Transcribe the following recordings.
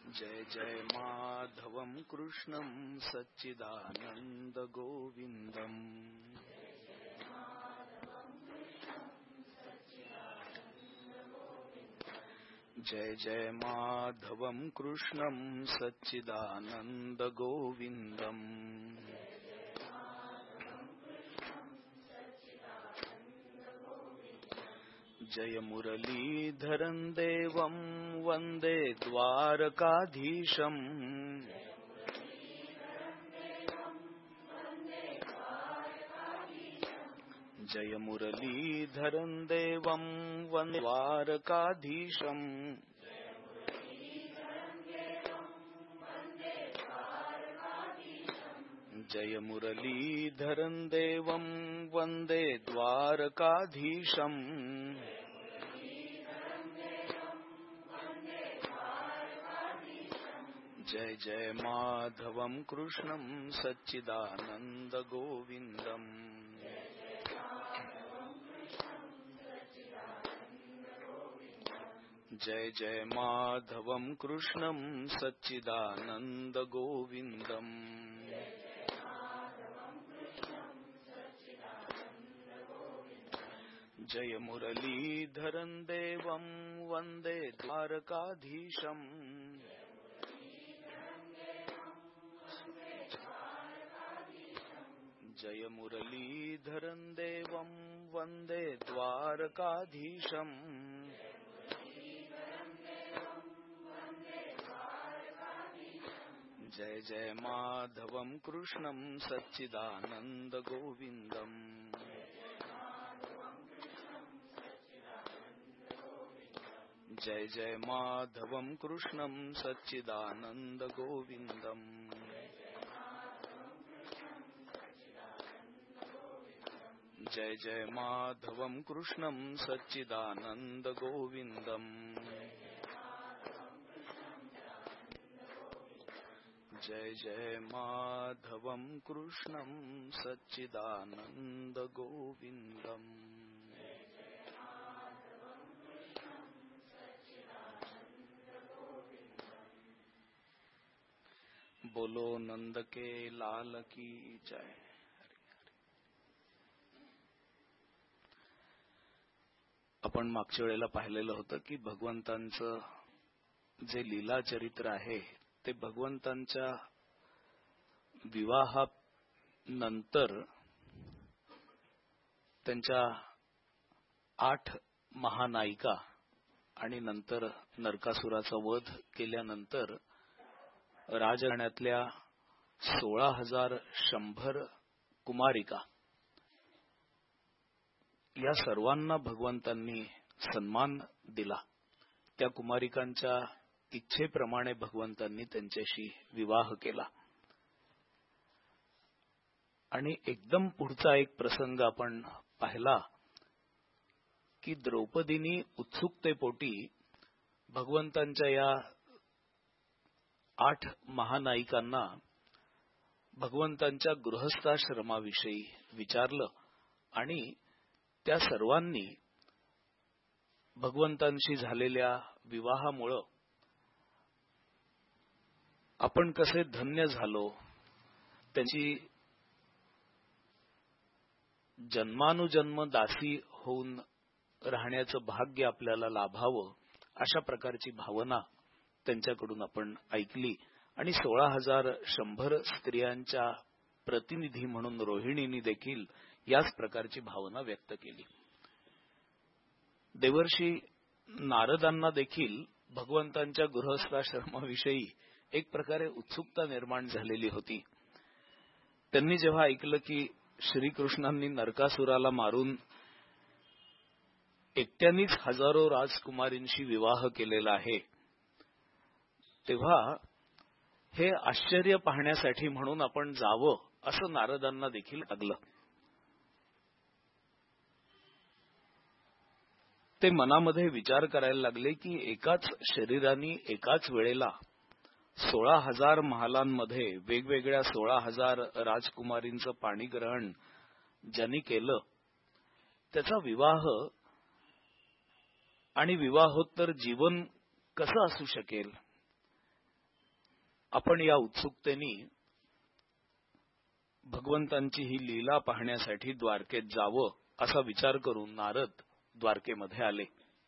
जय जय माधवं कृष्णं सच्चिदानंद गोविंदम्। जय जय माधवं कृष्णं सच्चिदानंद गोविंदम्। जय मुरलीधरं देवं वन्दे द्वारकाधीशम्। जय मुरलीधरं देवं वन्दे द्वारकाधीशम्। जय मुरलीधरं देवं वन्दे द्वारकाधीशम्। जय जय माधवं कृष्णं सच्चिदानंद गोविंदम्। जय जय माधवं कृष्णं सच्चिदानंद गोविंदम्। जय मुरलीधरं देवं वन्दे द्वारकाधीशम्। जय मुरलीधरं देवं वन्दे द्वारकाधीशम्। जय जय माधवं कृष्णं सच्चिदानंद गोविंदम्। जय जय माधवं कृष्णं सच्चिदानंद गोविंदम्। जय जय माधवं कृष्णं सच्चिदानंद गोविंदम्। जय जय माधवं कृष्णं सच्चिदानंद गोविंदम्। बोलो नंद के लाल की जय। आपण मागच्या वेळेला पाहिलेलं होतं की भगवंतांचं जे लीला चरित्र आहे ते भगवंतांच्या विवाहानंतर त्यांच्या 8 महानायिका आणि नंतर नरकासुराचा वध केल्यानंतर राजघराण्यातल्या 16,100 कुमारिका या सर्वांना भगवंतांनी सन्मान दिला। त्या कुमारिकांच्या इच्छेप्रमाणे भगवंतांनी त्यांच्याशी विवाह केला। आणि एकदम पुढचा एक प्रसंग आपण पाहिला की द्रौपदीनी उत्सुकतेपोटी भगवंतांच्या या 8 महानायिकांना भगवंतांच्या गृहस्थाश्रमाविषयी विचारलं आणि त्या सर्वांनी भगवंतांशी झालेल्या विवाहामुळे आपण कसे धन्य झालो, त्यांची जन्मानुजन्म दासी होऊन राहण्याचं भाग्य आपल्याला लाभावं, अशा प्रकारची भावना त्यांच्याकडून आपण ऐकली। आणि 16,100 स्त्रियांच्या प्रतिनिधी म्हणून रोहिणींनी देखील याच प्रकारची भावना व्यक्त केली। देवर्षी नारदांना देखील भगवंतांच्या गृहस्थाश्रमाविषयी एक प्रकारे उत्सुकता निर्माण झालेली होती। त्यांनी जेव्हा ऐकलं की श्रीकृष्णांनी नरकासुराला मारून एकट्यानेच हजारो राजकुमारींशी विवाह केलेला आहे, तेव्हा हे आश्चर्य पाहण्यासाठी म्हणून आपण जावं असं नारदांना देखील लागलं। ते मनामध्ये विचार करायला लागले की एकाच शरीराने एकाच वेळेला 16,000 महालांमध्ये वेगवेगळ्या 16,000 राजकुमारींचं पाणीग्रहण ज्यांनी केलं त्याचा विवाह आणि विवाहोत्तर जीवन कसं असू शकेल। आपण या उत्सुकतेने भगवंतांची ही लीला पाहण्यासाठी द्वारकेत जावं असा विचार करून नारद द्वारकेमध्ये आले.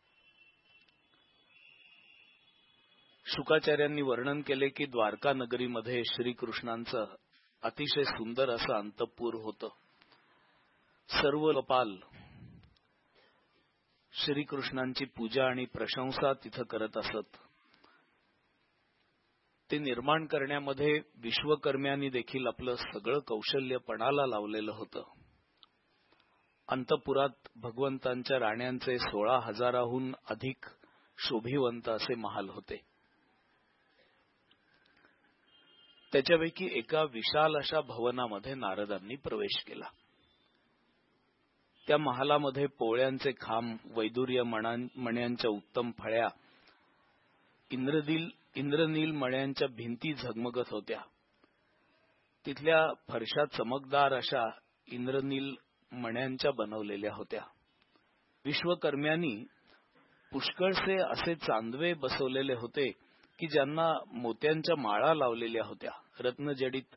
शुकाचार्यांनी वर्णन केले की द्वारका नगरीमध्ये श्रीकृष्णांचं अतिशय सुंदर असं अंतःपुर होतं. सर्व लोपाल श्रीकृष्णांची पूजा आणि प्रशंसा तिथं करत असत. ते निर्माण करण्यामध्ये विश्वकर्म्यांनी देखील आपलं सगळं कौशल्य पणाला लावलेलं होतं. अंतपुरात भगवंतांच्या राण्यांचे 16,000हून अधिक शोभिवंत असे महाल होते. त्याच्यापैकी एका विशाल अशा भवनामध्ये नारदांनी प्रवेश केला. त्या महालामध्ये पोळ्यांचे खांब, वैदुर्य मण्यांच्या उत्तम फळ्या, इंद्रनील मण्यांच्या भिंती झगमगत होत्या. तिथल्या फरशा चमकदार अशा इंद्रनील मण्यांच्या बनवलेल्या होत्या. विश्वकर्म्यांनी पुष्कळसे असे चांदवे बसवलेले होते की ज्यांना मोत्यांच्या माळा लावलेल्या होत्या. रत्नजडित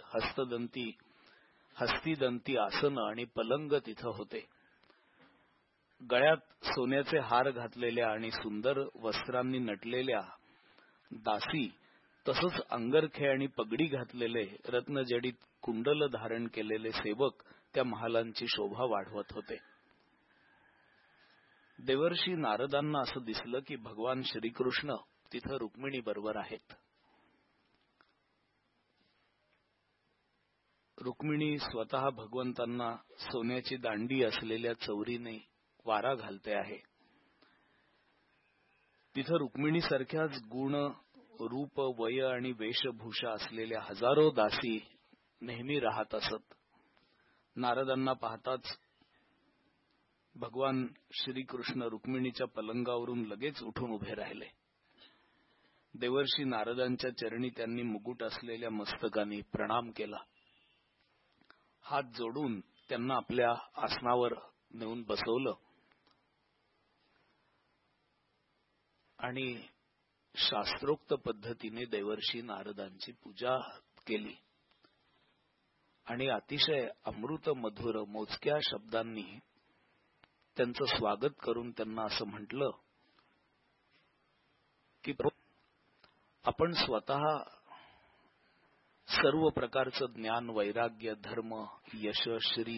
हस्तिदंती आसन आणि पलंग तिथं होते. गळ्यात सोन्याचे हार घातलेल्या आणि सुंदर वस्त्रांनी नटलेल्या दासी, तसंच अंगरखे आणि पगडी घातलेले रत्नजडित कुंडल धारण केलेले सेवक त्या महालांची शोभा वाढवत होते. देवर्षी नारदांना असं दिसलं की भगवान श्रीकृष्ण तिथं रुक्मिणी बरोबर आहेत. रुक्मिणी स्वतः भगवंतांना सोन्याची दांडी असलेल्या चौरीने वारा घालते आहे. तिथं रुक्मिणीसारख्याच गुण, रूप, वय आणि वेशभूषा असलेल्या हजारो दासी नेहमी राहत असत. नारदांना पाहताच भगवान श्रीकृष्ण रुक्मिणीच्या पलंगावरून लगेच उठून उभे राहिले. देवर्षी नारदांच्या चरणी त्यांनी मुकुट असलेल्या मस्तकाने प्रणाम केला. हात जोडून त्यांना आपल्या आसनावर नेऊन बसवलं आणि शास्त्रोक्त पद्धतीने देवर्षी नारदांची पूजा केली आणि अतिशय अमृत मधुर मोजक्या शब्दांनी त्यांचं स्वागत करून त्यांना असं म्हटलं की आपण स्वतः सर्व प्रकारचं ज्ञान, वैराग्य, धर्म, यश, श्री,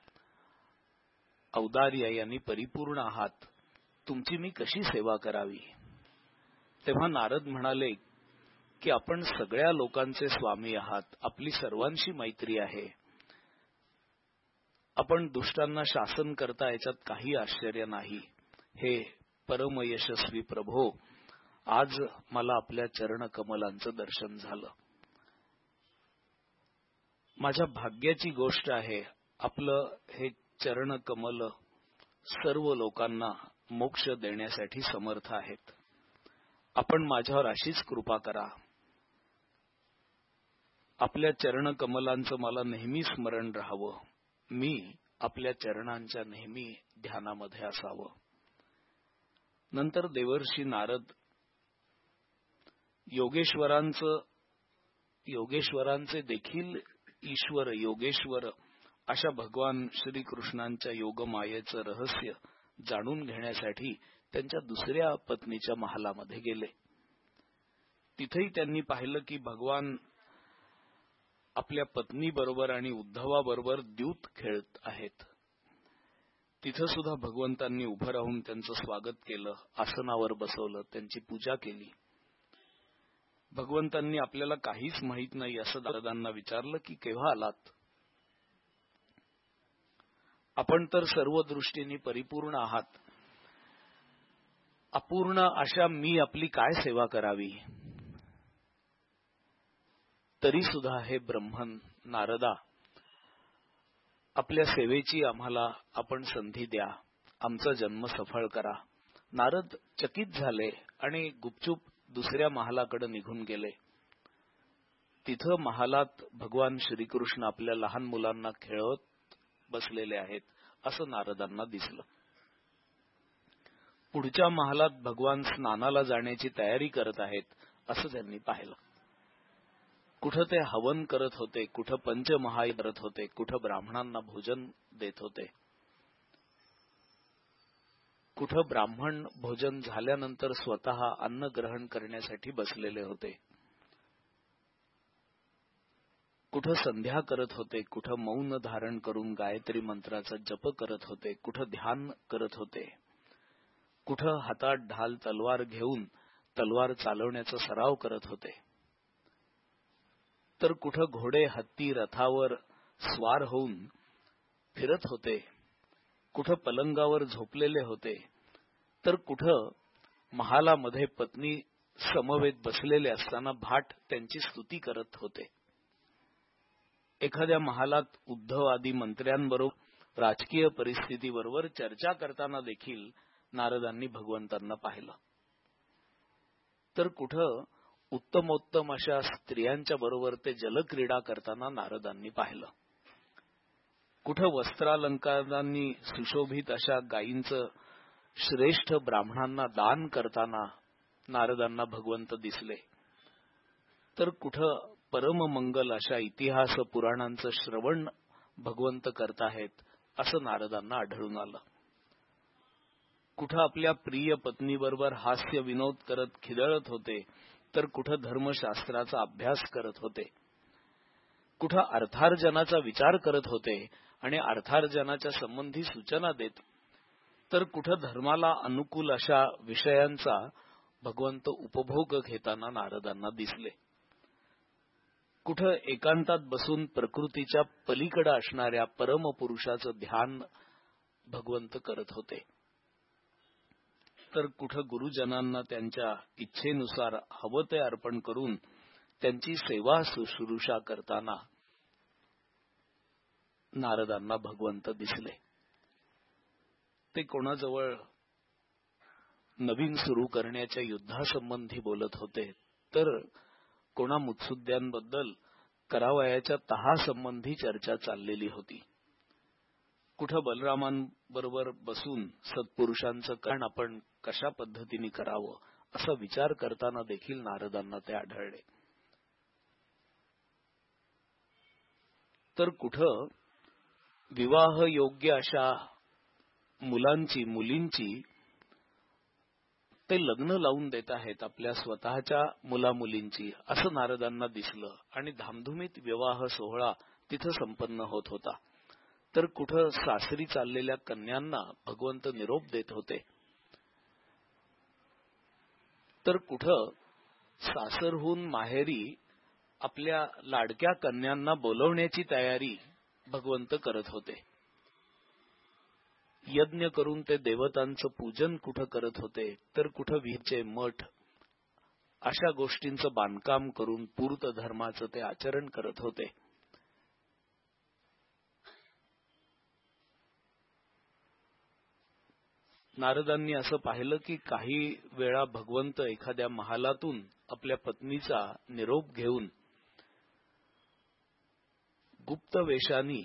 औदार्य यांनी परिपूर्ण आहात. तुमची मी कशी सेवा करावी? तेव्हा नारद म्हणाले की आपण सगळ्या लोकांचे स्वामी आहात. आपली सर्वांशी मैत्री आहे. आपण दुष्टांना शासन करता, याच्यात काही आश्चर्य नाही. हे परमयशस्वी प्रभो, आज मला आपल्या चरण कमलांचं दर्शन झालं. माझ्या भाग्याची गोष्ट आहे. आपलं हे चरण कमल सर्व लोकांना मोक्ष देण्यासाठी समर्थ आहेत. आपण माझ्यावर अशीच कृपा करा. आपल्या चरण कमलांचं मला नेहमी स्मरण राहावं. मी आपल्या चरणांच्या नेहमी ध्यानामध्ये असावं. नंतर देवर्षी नारद योगेश्वरांचे देखील ईश्वर, योगेश्वर अशा भगवान श्रीकृष्णांच्या योगमायेचं रहस्य जाणून घेण्यासाठी त्यांच्या दुसऱ्या पत्नीच्या महालामध्ये गेले. तिथेही त्यांनी पाहिलं की भगवान आपल्या पत्नीबरोबर आणि उद्धवाबरोबर द्यूत खेळत आहेत. तिथं सुद्धा भगवंतांनी उभं राहून त्यांचं स्वागत केलं, आसनावर बसवलं, त्यांची पूजा केली. भगवंतांनी आपल्याला काहीच माहित नाही असं नारदांना विचारलं की केव्हा आलात? आपण तर सर्व दृष्टीने परिपूर्ण आहात. अपूर्ण अशा मी आपली काय सेवा करावी? तरी सुद्धा हे ब्रह्मन नारदा, आपल्या सेवेची आम्हाला आपण संधी द्या. आमचा जन्म सफळ करा. नारद चकित झाले आणि गुपचूप दुसऱ्या महालाकडे निघून गेले. तिथं महालात भगवान श्रीकृष्ण आपल्या लहान मुलांना खेळवत बसलेले आहेत असं नारदांना दिसलं. पुढच्या महालात भगवान स्नानाला जाण्याची तयारी करत आहेत असं त्यांनी पाहिलं. कुठं ते हवन करत होते, कुठं पंचमहाय करत होते, कुठं ब्राह्मणांना भोजन देत होते, कुठं ब्राह्मण भोजन झाल्यानंतर स्वतः अन्न ग्रहण करण्यासाठी बसलेले होते, कुठं संध्या करत होते, कुठं मौन धारण करून गायत्री मंत्राचा जप करत होते, कुठं ध्यान करत होते, कुठं हातात ढाल तलवार घेऊन तलवार चालवण्याचा सराव करत होते, तर कुठं घोडे हत्ती रथावर स्वार होऊन फिरत होते, कुठं पलंगावर झोपलेले होते, तर कुठं महालामध्ये पत्नी समवेत बसलेले असताना भाट त्यांची स्तुती करत होते. एखाद्या महालात उद्धव आदी मंत्र्यांबरोबर राजकीय परिस्थितीबरोबर चर्चा करताना देखील नारदांनी भगवंतांना पाहिलं. तर कुठं उत्तमोत्तम अशा स्त्रियांच्या बरोबर ते जलक्रीडा करताना नारदांनी पाहिलं. कुठं वस्त्रालंकारांनी सुशोभित अशा गायींचं श्रेष्ठ ब्राह्मणांना दान करताना नारदांना भगवंत दिसले. तर कुठं परममंगल अशा इतिहास पुराणांचं श्रवण भगवंत करताहेत असं नारदांना आढळून आलं. कुठं आपल्या प्रिय पत्नीबरोबर हास्य विनोद करत खिदळत होते, तर कुठं धर्मशास्त्राचा अभ्यास करत होते, कुठं अर्थार्जनाचा विचार करत होते आणि अर्थार्जनाच्या संबंधी सूचना देत, तर कुठं धर्माला अनुकूल अशा विषयांचा भगवंत उपभोग घेताना नारदांना दिसले. कुठं एकांतात बसून प्रकृतीच्या पलीकडे असणाऱ्या परमपुरुषाचं ध्यान भगवंत करत होते, तर कुठं गुरुजनांना त्यांच्या इच्छेनुसार हवं ते अर्पण करून त्यांची सेवा शुश्रूषा करताना नारदांना भगवंत दिसले. ते कोणाजवळ नवीन सुरू करण्याच्या युद्धासंबंधी बोलत होते, तर कोणा मुत्सुद्द्यांबद्दल करावयाच्या तहासंबंधी चर्चा चाललेली होती. कुठं बलरामांबरोबर बसून सत्पुरुषांचं कल्याण आपण कशा पद्धतीने करावं असा विचार करताना देखील नारदांना ते आढळले. तर कुठं विवाह योग्य अशा मुलींची ते लग्न लावून देत आहेत आपल्या स्वतःच्या मुलामुलींची असं नारदांना दिसलं आणि धामधुमीत विवाह सोहळा तिथं संपन्न होत होता. तर कुठं सासरी चाललेल्या कन्यांना भगवंत निरोप देत होते, तर कुठं सासरहून माहेरी आपल्या लाडक्या कन्यांना बोलवण्याची तयारी भगवंत करत होते. यज्ञ करून ते देवतांचं पूजन कुठं करत होते, तर कुठं विहीरचे मठ अशा गोष्टींचं बांधकाम करून पूर्त धर्माचं ते आचरण करत होते. नारदांनी असं पाहिलं की काही वेळा भगवंत एखाद्या महालातून आपल्या पत्नीचा निरोप घेऊन गुप्त वेशानी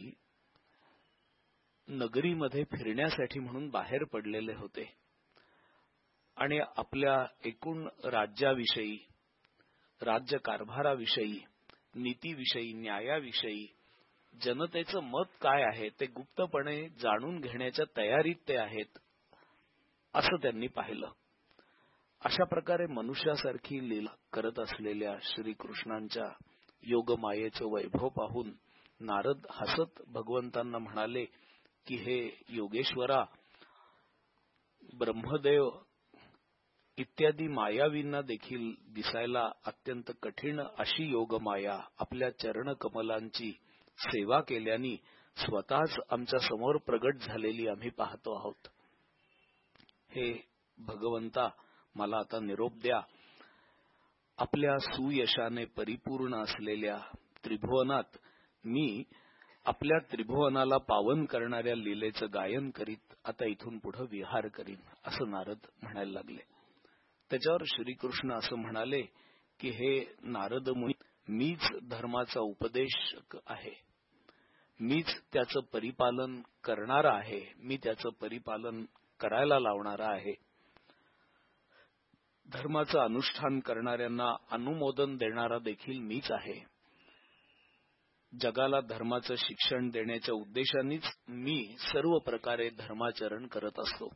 नगरीमध्ये फिरण्यासाठी म्हणून बाहेर पडलेले होते आणि आपल्या एकूण राज्याविषयी, राज्यकारभाराविषयी, नीतीविषयी, न्यायाविषयी जनतेचं मत काय आहे ते गुप्तपणे जाणून घेण्याच्या तयारीत ते आहेत असं त्यांनी पाहिलं. अशा प्रकारे मनुष्यासारखी लीला करत असलेल्या श्रीकृष्णांच्या योगमायेचं वैभव पाहून नारद हसत भगवंतांना म्हणाले की हे योगेश्वरा, ब्रह्मदेव इत्यादी मायावींना देखील दिसायला अत्यंत कठीण अशी योगमाया आपल्या चरणकमलांची सेवा केल्याने स्वतःच आमच्या समोर प्रगट झालेली आम्ही पाहतो आहोत. हे भगवंता, मला आता निरोप द्या. आपल्या सुयशाने परिपूर्ण असलेल्या त्रिभुवनात मी आपल्या त्रिभुवनाला पावन करणाऱ्या लीलेचं गायन करीत आता इथून पुढे विहार करीन असं नारद म्हणायला लागले. त्याच्यावर श्रीकृष्ण असं म्हणाले की हे नारद मुनी, मीच धर्माचा उपदेशक आहे, मीच त्याचं परिपालन करणारा आहे, मी त्याचं परिपालन करायला लावणारा आहे. धर्माचं अनुष्ठान करणाऱ्यांना अनुमोदन देणारा देखील मीच आहे. जगाला धर्माचं शिक्षण देण्याच्या उद्देशानेच मी सर्व प्रकारे धर्माचरण करत असतो.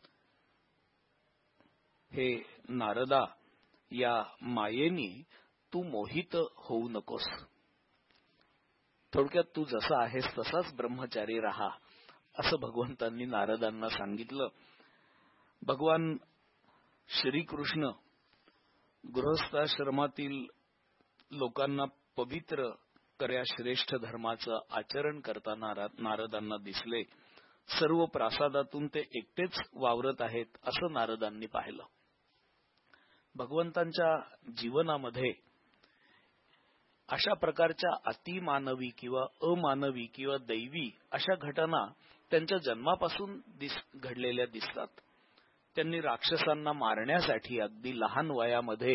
हे नारदा, या मायेनी तू मोहित होऊ नकोस. थोडक्यात तू जसा आहेस तसाच ब्रह्मचारी राहा, असं भगवंतांनी नारदांना सांगितलं. भगवान श्रीकृष्ण गृहस्थाश्रमातील लोकांना पवित्र कर्या श्रेष्ठ धर्माचं आचरण करताना नारदांना दिसले. सर्व प्रासादातून ते एकटेच वावरत आहेत असं नारदांनी पाहिलं. भगवंतांच्या जीवनामध्ये अशा प्रकारच्या अतिमानवी किंवा अमानवी किंवा दैवी अशा घटना त्यांच्या जन्मापासून घडलेल्या दिसतात. त्यांनी राक्षसांना मारण्यासाठी अगदी लहान वयामध्ये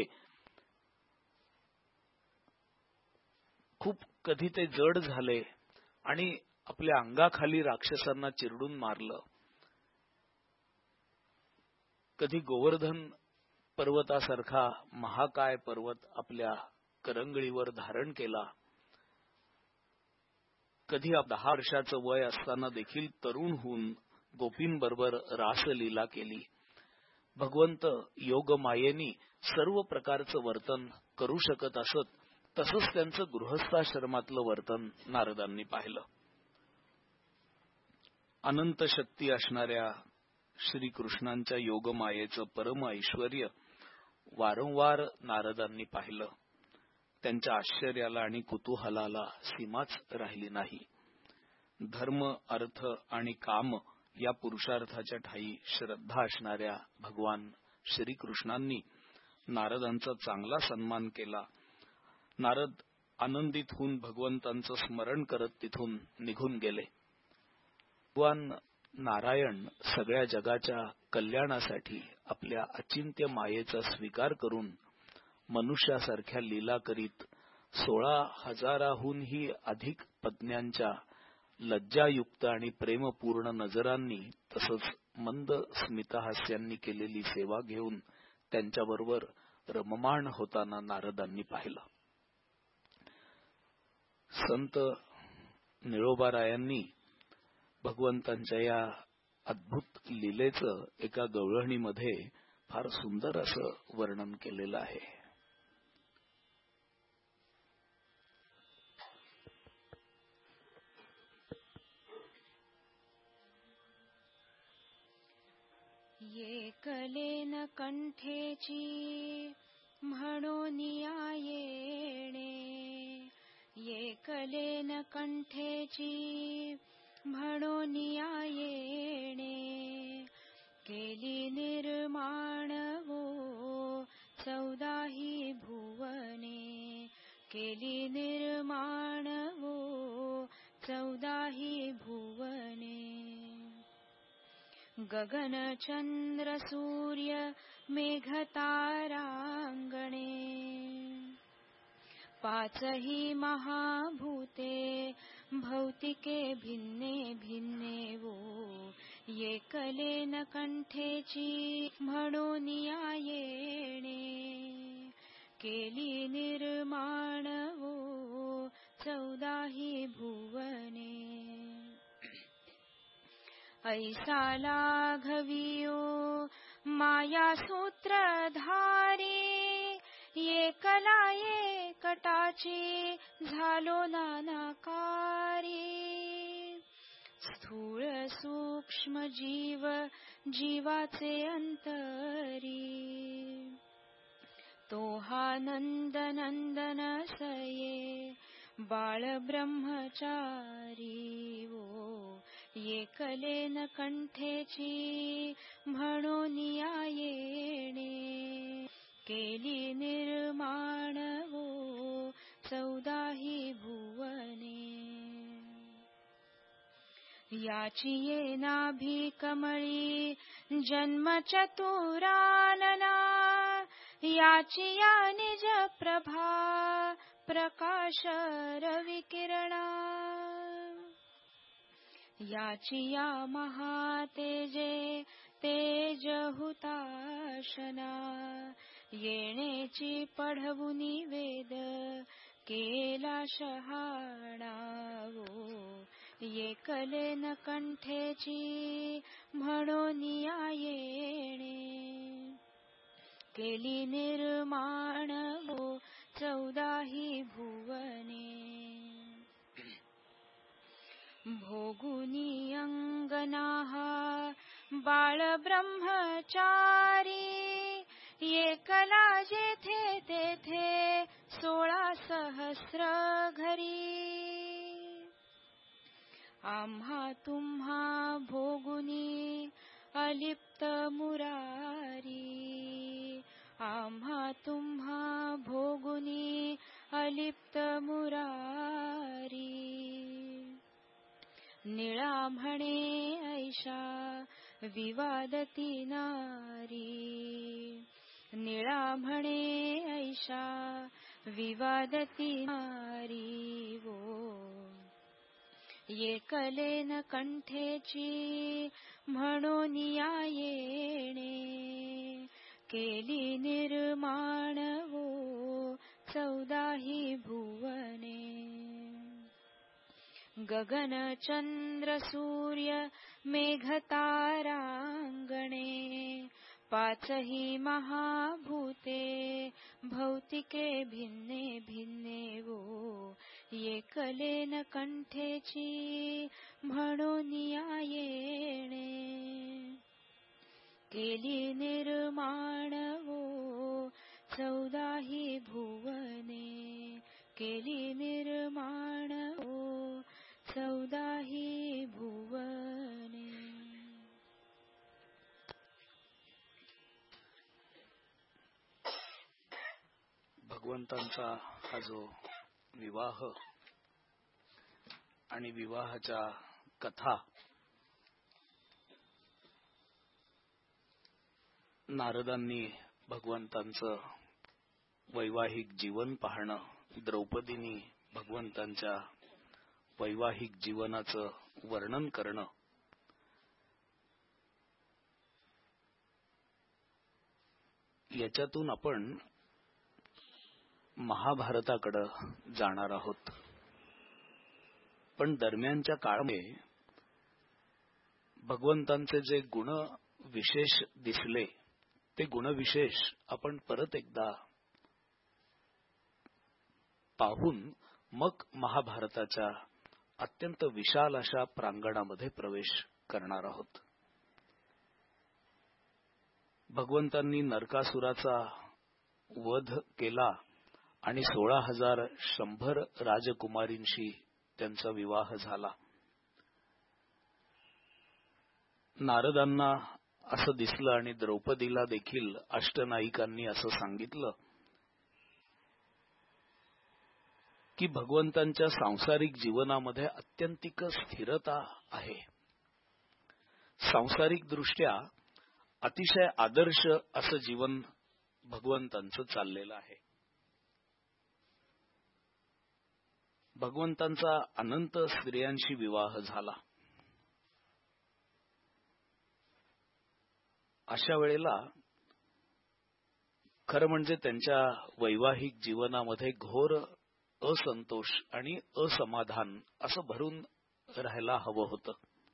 खूप कधी ते जड झाले आणि आपल्या अंगाखाली राक्षसांना चिरडून मारलं. कधी गोवर्धन पर्वतासारखा महाकाय पर्वत आपल्या करंगळीवर धारण केला. कधी 10 वर्षाचं वय असताना देखील तरुण होऊन गोपींबरोबर रासलीला केली. भगवंत योग मायेनी सर्व प्रकारचं वर्तन करू शकत असत, तसंच त्यांचं गृहस्थाश्रमातलं वर्तन नारदांनी पाहिलं. अनंत शक्ती असणाऱ्या श्रीकृष्णांच्या योगमायेचं परम ऐश्वर्य वारंवार नारदांनी पाहिलं. त्यांच्या आश्चर्याला आणि कुतूहलाला सीमाच राहिली नाही. धर्म, अर्थ आणि काम या पुरुषार्थाच्या ठायी श्रद्धा असणाऱ्या भगवान श्रीकृष्णांनी नारदांचा चांगला सन्मान केला. नारद आनंदित होऊन भगवंतांचं स्मरण करत तिथून निघून गेले. भगवान नारायण सगळ्या जगाच्या कल्याणासाठी आपल्या अचिंत्य मायेचा स्वीकार करून मनुष्यासारख्या लीला करीत 16,000हूनही अधिक पत्न्यांच्या लज्जायुक्त आणि प्रेमपूर्ण नजरांनी तसंच मंद स्मितहास्यांनी केलेली सेवा घेऊन त्यांच्याबरोबर रममाण होताना नारदांनी पाहिलं. संत निळोबारायांनी भगवंतांच्या या अद्भुत लीलेचं एका गवळणीमध्ये फार सुंदर असं वर्णन केलेलं आहे. ये कलेन कंठेची म्हणून येणे, ये कलेन कंठेची म्हणून येणे, केली निर्माण वो 14ही भुवने, केली निर्माण वो 14ही भुवने. गगन चंद्र सूर्य मेघ तारांगणे, 5ही महाभूते भौतिके भिन्ने भिन्ने वो, ये कलेन कंठेची म्हणून येणे, केली निर्माण वो 14ही भुवने. ऐसा लाघवियो माया सूत्रधारी, ये कला ये कटाची झालो नानाकारी. स्थूळ सूक्ष्म जीव जीवाचे अंतरी, तो हा नंद नंदन सये बाळ ब्रह्मचारी वो, ये कलेन कंठेची म्हणून येणे, केली निर्माण वो 14ही भुवने. याची ये नाभी कमळी जन्म चतुरानना, याची या निज प्रभा प्रकाश रविकिरणा. याची या महातेजे तेज हुताशना, येणेची पढवुनी वेद केला शहाणा येकलेन कंठेची म्हणून येणे, केली निर्माण वो 14 भुवने, भोगुनी अंगना बाळ ब्रह्मचारी, एकला जेथे तेथे 16 सहस्र घरी, आम्हा तुम्हा भोगुनी अलिप्त मुरारी, आम्हा तुम्हा भोगुनी अलिप्त मुरारी, निळा म्हणे ऐशा विवादती नारी, निळा म्हणे ऐशा विवादती नारी वो, येकलेन कंठेची म्हणून येणे, केली निर्माण वो 14 भुवने, गगन चंद्र सूर्य मेघ तारांगणे, 5 महाभूते भौतिके भिन्ने भिन्ने वो, येकलेन कंठेची म्हणून येणे, केली निर्माण वो 14 भुवने, केली निर्माण वो 14 भुवने. भगवंतांचा हा जो विवाह आणि विवाहाच्या कथा नारदांनी भगवंतांचं वैवाहिक जीवन पाहणं, द्रौपदींनी भगवंतांच्या वैवाहिक जीवनाचं वर्णन करणं, याच्यातून आपण महाभारताकडे जाणार आहोत. पण दरम्यानच्या काळामध्ये भगवंतांचे जे गुण विशेष दिसले ते गुणविशेष आपण परत एकदा पाहून मग महाभारताच्या अत्यंत विशाल अशा प्रांगणामध्ये प्रवेश करणार आहोत. भगवंतांनी नरकासुराचा वध केला आणि 16,100 राजकुमारींशी त्यांचा विवाह झाला. नारदांना असं दिसलं आणि द्रौपदीला देखील अष्टनायिकांनी असं सांगितलं की भगवंतांच्या सांसारिक जीवनामध्ये अत्यंतिक स्थिरता आहे. सांसारिक दृष्ट्या अतिशय आदर्श असं जीवन भगवंतांचं चाललेलं आहे. भगवंतांचा अनंत स्त्रियांशी विवाह झाला. अशा वेळेला खरं म्हणजे त्यांच्या वैवाहिक जीवनामध्ये घोर असंतोष आणि असमाधान असं भरून राहायला हवं होतं.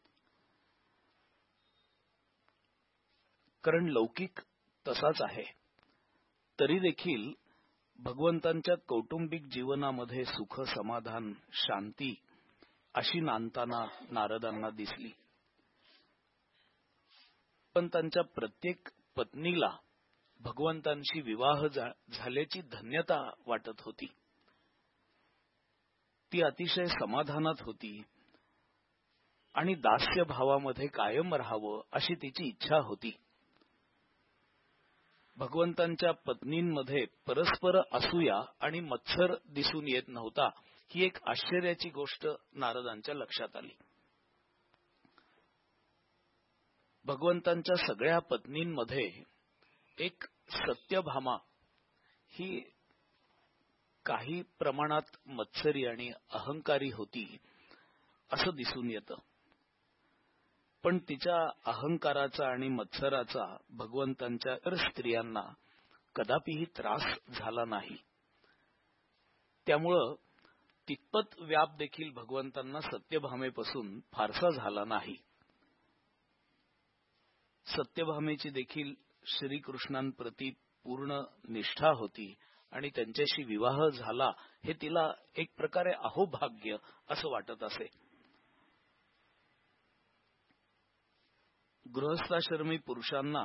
कारण लौकिक तसाच आहे. तरी देखील भगवंतांच्या कौटुंबिक जीवनामध्ये सुख, समाधान, शांती अशी नांदताना नारदांना दिसली. पण त्यांच्या प्रत्येक पत्नीला भगवंतांशी विवाह झाल्याची धन्यता वाटत होती. ती अतिशय समाधानात होती आणि दास्य भावामध्ये कायम राहावं अशी तिची इच्छा होती. भगवंतांच्या पत्नींमध्ये परस्पर असूया आणि मत्सर दिसून येत नव्हता. ही एक आश्चर्याची गोष्ट नारदांच्या लक्षात आली. भगवंतांच्या सगळ्या पत्नींमध्ये एक सत्यभामा ही काही प्रमाणात मत्सरी आणि अहंकारी होती असं दिसून येतं. पण तिच्या अहंकाराचा आणि मत्सराचा भगवंतांच्या स्त्रियांना कदापिही त्रास झाला नाही. त्यामुळं तितपत व्याप देखील भगवंतांना सत्यभामेपासून फारसा झाला नाही. सत्यभामेची देखील श्रीकृष्णांप्रती पूर्ण निष्ठा होती आणि त्यांच्याशी विवाह झाला हे तिला एक प्रकारे अहोभाग्य असं वाटत असे. गृहस्थाश्रमी पुरुषांना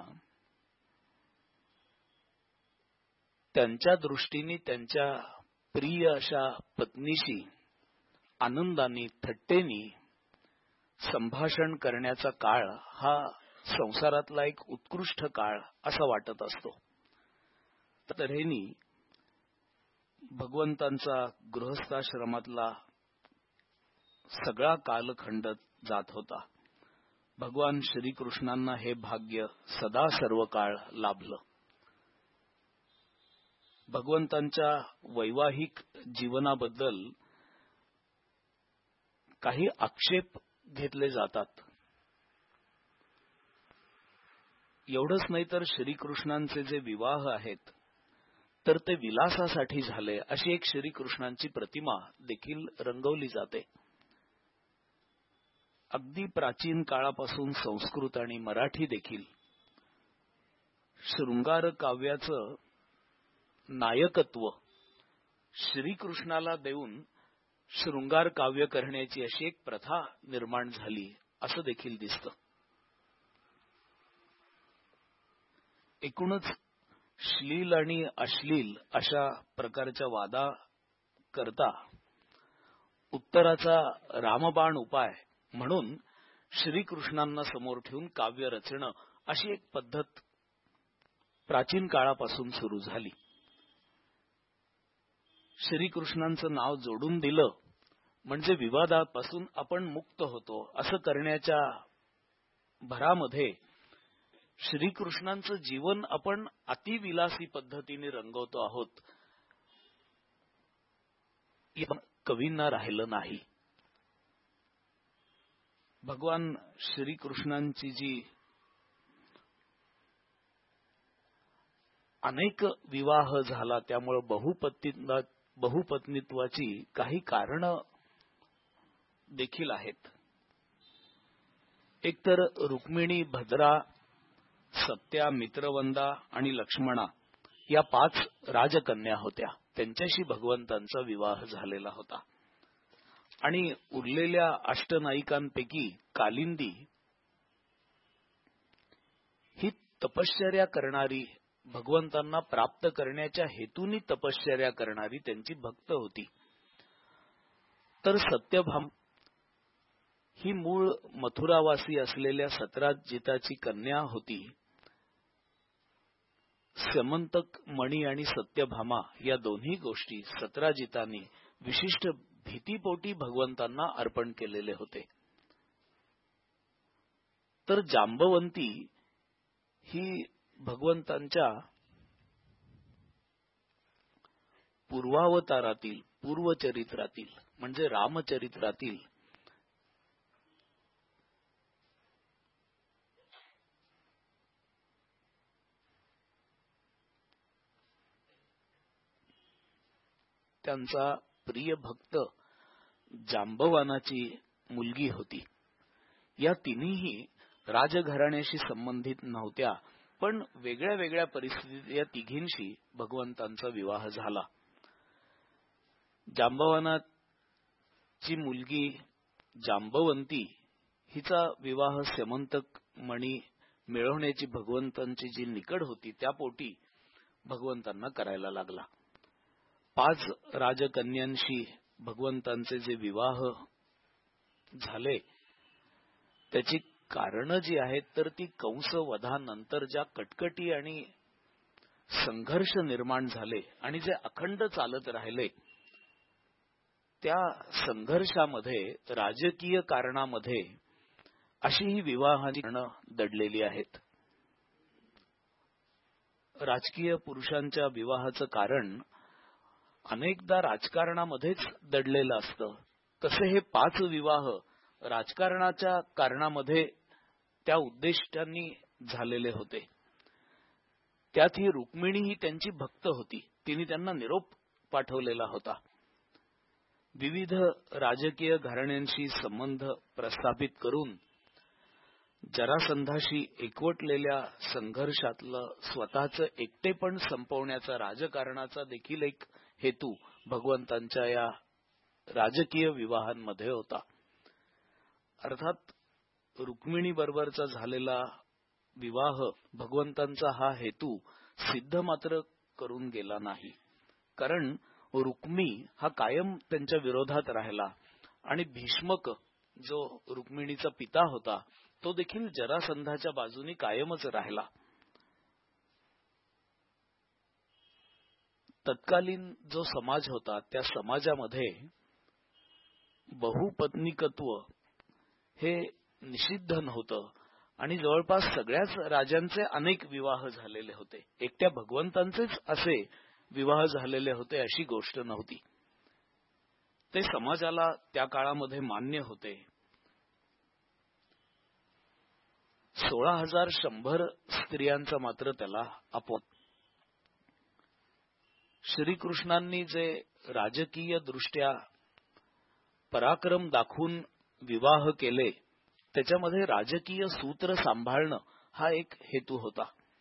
त्यांच्या दृष्टीने त्यांच्या प्रिय अशा पत्नीशी आनंदाने थट्टेनी संभाषण करण्याचा काळ हा संसारातला एक उत्कृष्ट काळ असा वाटत असतो. तऱ्हेनी भगवंतांचा गृहस्थाश्रमातला सगळा कालखंड जात होता. भगवान श्रीकृष्णांना हे भाग्य सदा सर्व काळ लाभलं. भगवंतांच्या वैवाहिक जीवनाबद्दल काही आक्षेप घेतले जातात. एवढंच नाही तर श्रीकृष्णांचे जे विवाह आहेत तर ते विलासासाठी झाले अशी एक श्रीकृष्णांची प्रतिमा देखील रंगवली जाते. अगदी प्राचीन काळापासून संस्कृत आणि मराठी देखील शृंगार काव्याचं नायकत्व श्रीकृष्णाला देऊन शृंगार काव्य करण्याची अशी एक प्रथा निर्माण झाली असं देखील दिसतं. एकूणच श्लील आणि अश्लील अशा प्रकारच्या वादा करता उत्तराचा रामबाण उपाय म्हणून श्रीकृष्णांना समोर ठेवून काव्य रचणं अशी एक पद्धत प्राचीन काळापासून सुरू झाली. श्रीकृष्णांचं नाव जोडून दिलं म्हणजे विवादापासून आपण मुक्त होतो असं करण्याच्या भरामध्ये श्रीकृष्णांचं जीवन आपण अतिविलासी पद्धतीने रंगवतो आहोत कवींना राहिलं नाही. भगवान श्रीकृष्णांची जी अनेक विवाह झाला त्यामुळे बहुपत्नीत्वाची काही कारण देखील आहेत. एकतर रुक्मिणी, भद्रा, सत्या, मित्रवंदा आणि लक्ष्मणा या 5 राजकन्या होत्या. त्यांच्याशी भगवंतांचा विवाह झालेला होता. आणि उरलेल्या अष्टनायिकांपैकी कालिंदी ही तपश्चर्या करणारी, भगवंतांना प्राप्त करण्याच्या हेतूने तपश्चर्या करणारी त्यांची भक्त होती. तर सत्यभामा ही मूळ मथुरावासी असलेल्या सत्राजिताची कन्या होती. स्यमंतक मणी आणि सत्यभामा या दोन्ही गोष्टी सत्राजितांनी विशिष्ट भीतीपोटी भगवंतांना अर्पण केलेले होते. तर जांबवंती ही भगवंतांच्या पूर्वावतारातील, पूर्वचरित्रातील म्हणजे रामचरित्रातील त्यांचा प्रिय भक्त जांबवानाची मुलगी होती. या तिन्ही राजघराण्याशी संबंधित नव्हत्या, पण वेगळ्या वेगळ्या परिस्थितीत या तिघींशी भगवंतांचा विवाह झाला. जांबवानाची मुलगी जांबवंती हिचा विवाह स्यमंतक मणी मिळवण्याची भगवंतांची जी निकड होती त्या पोटी भगवंतांना करायला लागला. 5 राजकन्यांशी भगवंतांचे जे विवाह झाले त्याची कारण जी आहेत तर ती कंसवधानंतर ज्या कटकटी आणि संघर्ष निर्माण झाले आणि जे अखंड चालत राहिले त्या संघर्षामध्ये, राजकीय कारणामध्ये अशी ही विवाहाची कारणं दडलेली आहेत. राजकीय पुरुषांच्या विवाहाचं कारण अनेकदा राजकारणामध्येच दडलेलं असतं. तसे हे 5 विवाह राजकारणाच्या कारणामध्ये त्या उद्दिष्टांनी झालेले होते. त्यात ही रुक्मिणी ही त्यांची भक्त होती. तिने त्यांना निरोप पाठवलेला होता. विविध राजकीय घराण्यांशी संबंध प्रस्थापित करून जरासंधाशी एकवटलेल्या संघर्षातलं स्वतःचं एकटेपण संपवण्याचा राजकारणाचा देखील एक हेतू भगवंतांच्या या राजकीय विवाहांमध्ये होता. अर्थात रुक्मिणी बरोबरचा झालेला विवाह भगवंतांचा हा हेतू सिद्ध मात्र करून गेला नाही, कारण रुक्मी हा कायम त्यांच्या विरोधात राहिला आणि भीष्मक जो रुक्मिणीचा पिता होता तो देखील जरासंधाच्या बाजूनी कायमच राहिला. तत्कालीन जो समाज होता त्या समाजामध्ये बहुपत्निकत्व हे निषिद्ध नव्हतं आणि जवळपास सगळ्याच राजांचे अनेक विवाह झालेले होते. एकट्या भगवंतांचेच असे विवाह झालेले होते अशी गोष्ट नव्हती. ते समाजाला त्या काळामध्ये मान्य होते. 16,100 स्त्रियांचा मात्र त्याला अपवाद. श्रीकृष्णांनी जे राजकीय दृष्ट्या पराक्रम दाखवून विवाह केले त्याच्यामध्ये राजकीय सूत्र सांभाळणं हा एक हेतू होता.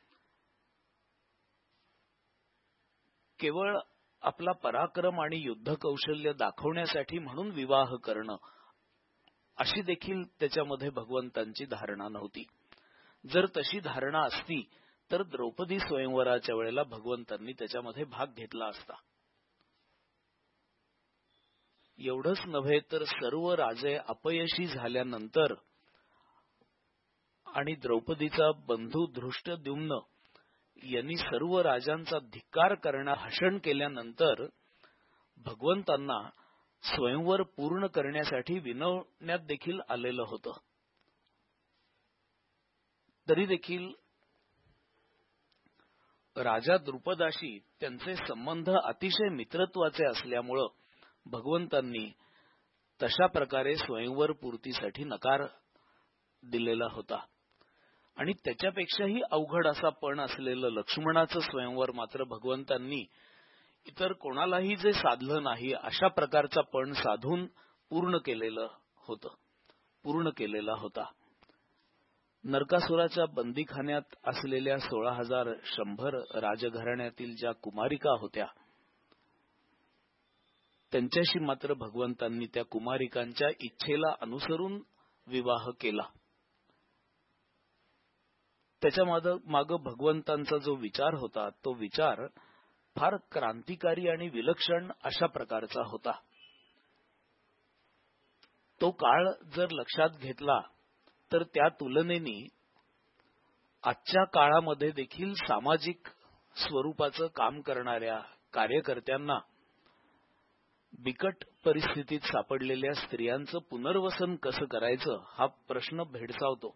केवळ आपला पराक्रम आणि युद्ध कौशल्य दाखवण्यासाठी म्हणून विवाह करणं अशी देखील त्याच्यामध्ये भगवंतांची धारणा नव्हती. जर तशी धारणा असती तर द्रौपदी स्वयंवराच्या वेळेला भगवंतांनी त्याच्यामध्ये भाग घेतला असता. एवढंच नव्हे तर सर्व राजे अपयशी झाल्यानंतर आणि द्रौपदीचा बंधू धृष्टद्युम्न यांनी सर्व राजांचा धिक्कार भाषण केल्यानंतर भगवंतांना स्वयंवर पूर्ण करण्यासाठी विनवण्यात देखील आलेलं होतं. तरी देखील राजा द्रुपदाशी त्यांचे संबंध अतिशय मित्रत्वाचे असल्यामुळं भगवंतांनी तशा प्रकारे स्वयंवर पूर्तीसाठी नकार दिलेला होता. आणि त्याच्यापेक्षाही अवघड असा पण असलेलं लक्ष्मणाचं स्वयंवर मात्र भगवंतांनी इतर कोणालाही जे साधलं नाही अशा प्रकारचा पण साधून पूर्ण केलेला होता. नरकासुराच्या बंदीखान्यात असलेल्या 16,100 राजघराण्यातील ज्या कुमारिका होत्या त्यांच्याशी मात्र भगवंतांनी त्या कुमारिकांच्या इच्छेला अनुसरून विवाह केला. त्याच्या मागे भगवंतांचा जो विचार होता तो विचार फार क्रांतिकारी आणि विलक्षण अशा प्रकारचा होता. तो काळ जर लक्षात घेतला तर त्या तुलनेने आजच्या काळामध्ये देखील सामाजिक स्वरूपाचं काम करणाऱ्या कार्यकर्त्यांना बिकट परिस्थितीत सापडलेल्या स्त्रियांचं पुनर्वसन कसं करायचं हा प्रश्न भेडसावतो.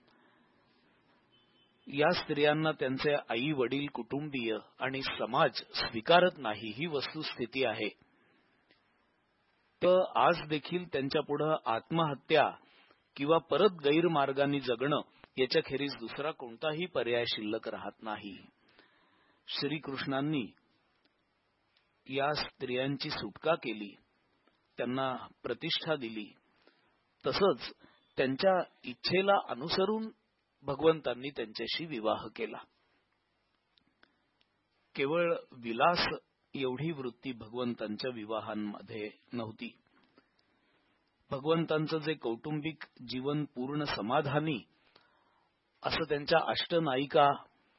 या स्त्रियांना त्यांचे आई वडील कुटुंबीय आणि समाज स्वीकारत नाही ही वस्तुस्थिती आहे. तर आज देखील त्यांच्यापुढे आत्महत्या किंवा परत गैरमार्गाने जगणं याच्याखेरीज दुसरा कोणताही पर्याय शिल्लक राहत नाही. श्रीकृष्णांनी या स्त्रियांची सुटका केली, त्यांना प्रतिष्ठा दिली. तसंच त्यांच्या इच्छेला अनुसरून भगवंतांनी त्यांच्याशी विवाह केला. केवळ विलास एवढी वृत्ती भगवंतांच्या विवाहांमध्ये नव्हती. भगवंतांचं जे कौटुंबिक जीवन पूर्ण समाधानी असं त्यांच्या अष्टनायिका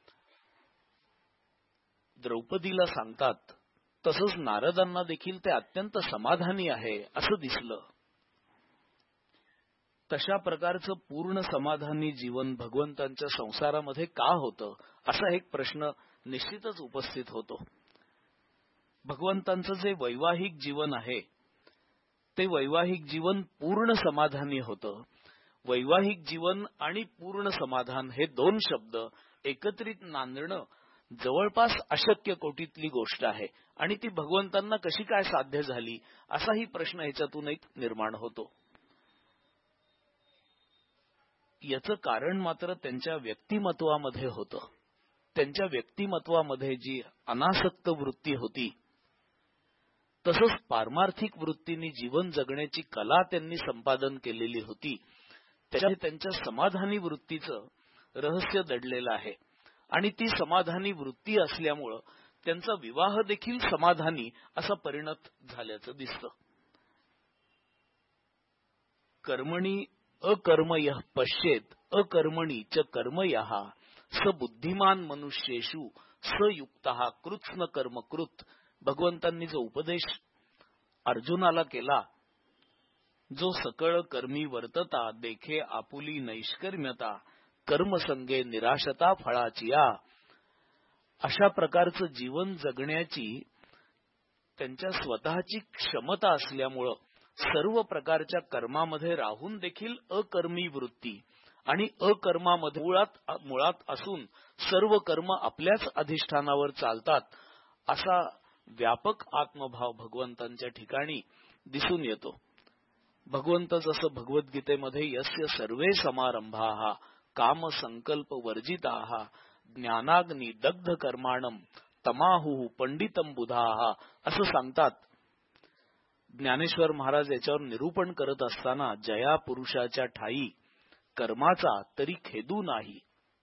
द्रौपदीला सांगतात, तसंच नारदांना देखील ते अत्यंत समाधानी आहे असं दिसलं. तशा प्रकारचं पूर्ण समाधानी जीवन भगवंतांच्या संसारामध्ये का होतं असा एक प्रश्न निश्चितच उपस्थित होतो. भगवंतांचं जे वैवाहिक जीवन आहे ते वैवाहिक जीवन पूर्ण समाधानी होतं. वैवाहिक जीवन आणि पूर्ण समाधान हे दोन शब्द एकत्रित नांदणं जवळपास अशक्य कोटीतली गोष्ट आहे आणि ती भगवंतांना कशी काय साध्य झाली असाही प्रश्न ह्याच्यातून एक निर्माण होतो. याचं कारण मात्र त्यांच्या व्यक्तिमत्वामध्ये होतं. त्यांच्या व्यक्तिमत्वामध्ये जी अनासक्त वृत्ती होती तसंच पारमार्थिक वृत्तीने जीवन जगण्याची कला त्यांनी संपादन केलेली होती. त्यांच्या समाधानी वृत्तीचं रहस्य दडलेलं आहे आणि ती समाधानी वृत्ती असल्यामुळं त्यांचा विवाह देखील समाधानी असा परिणत झाल्याचं दिसतं. कर्मणी अकर्मयः पश्येत अकर्मणी च कर्मयः स बुद्धिमान मनुष्येषु स युक्तः कृत्स्न कर्मकृत. भगवंतांनी जो उपदेश अर्जुनाला केला, जो सकळ कर्मी वर्तता देखे आपुली नैष्कर्म्यता कर्मसंगे निराशता फळाचिया, अशा प्रकारचं जीवन जगण्याची त्यांच्या स्वतःची क्षमता असल्यामुळं सर्व प्रकारच्या कर्मामध्ये राहून देखील अकर्मी वृत्ती आणि अकर्मामध्ये मुळात असून सर्व कर्म आपल्याच अधिष्ठानावर चालतात असा व्यापक आत्मभाव भगवंतांच्या ठिकाणी दिसून येतो. भगवंत जसं भगवद्गीतेमध्ये यस्य सर्वे समारंभाः काम संकल्प वर्जिताः ज्ञानाग्नी दग्ध कर्माणम तमाहुः पंडितम बुधाः असं सांगतात. ज्ञानेश्वर महाराज याच्यावर निरूपण करत असताना जया पुरुषाच्या ठाई कर्माचा तरी खेदू नाही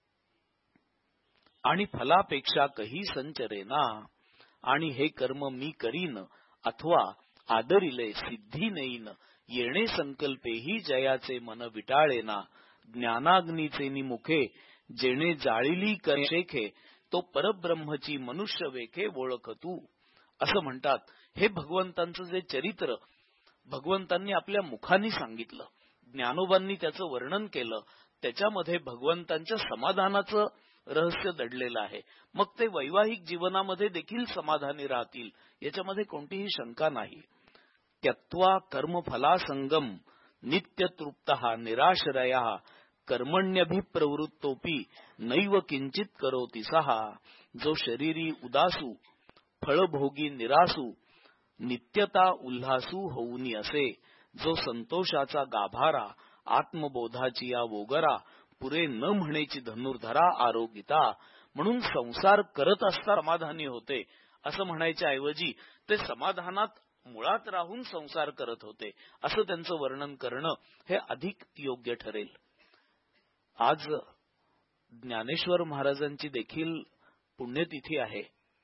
आणि फलापेक्षा कही संचरेना, आणि हे कर्म मी करीन अथवा आदरिले सिद्धी नेईन, येणे संकल्पेही जयाचे मन विटाळेना, ज्ञानाग्नीचे निमुखे जेणे जाळिली कशेखे, तो परब्रह्मची मनुष्य वेखे ओळख तू. असं म्हणतात. हे भगवंतांचं जे चरित्र भगवंतांनी आपल्या मुखांनी सांगितलं, ज्ञानोबांनी त्याचं वर्णन केलं, त्याच्यामध्ये भगवंतांच्या समाधानाचं रहस्य दडलेलं आहे. मग ते वैवाहिक जीवनामध्ये देखील समाधानी राहतील याच्यामध्ये कोणतीही शंका नाही. त्यक्त्वा कर्मफलासंगम नित्यतृप्तः निराश्रयः कर्मण्यभिप्रवृत्तोपि नैव किंचित करोति सहा. जो शरीरी उदासू फळभोगी निरासू नित्यता उल्हासू होऊनी असे, जो संतोषाचा गाभारा आत्मबोधाची या वोगरा पुरे न म्हणेची धनुर्धरा आरोगिता. म्हणून संसार करत असता समाधानी होते असं म्हणायच्या ऐवजी ते समाधानात मुळात राहून संसार करत होते असं त्यांचं वर्णन करणं हे अधिक योग्य ठरेल. आज ज्ञानेश्वर महाराजांची देखील पुण्यतिथी आहे.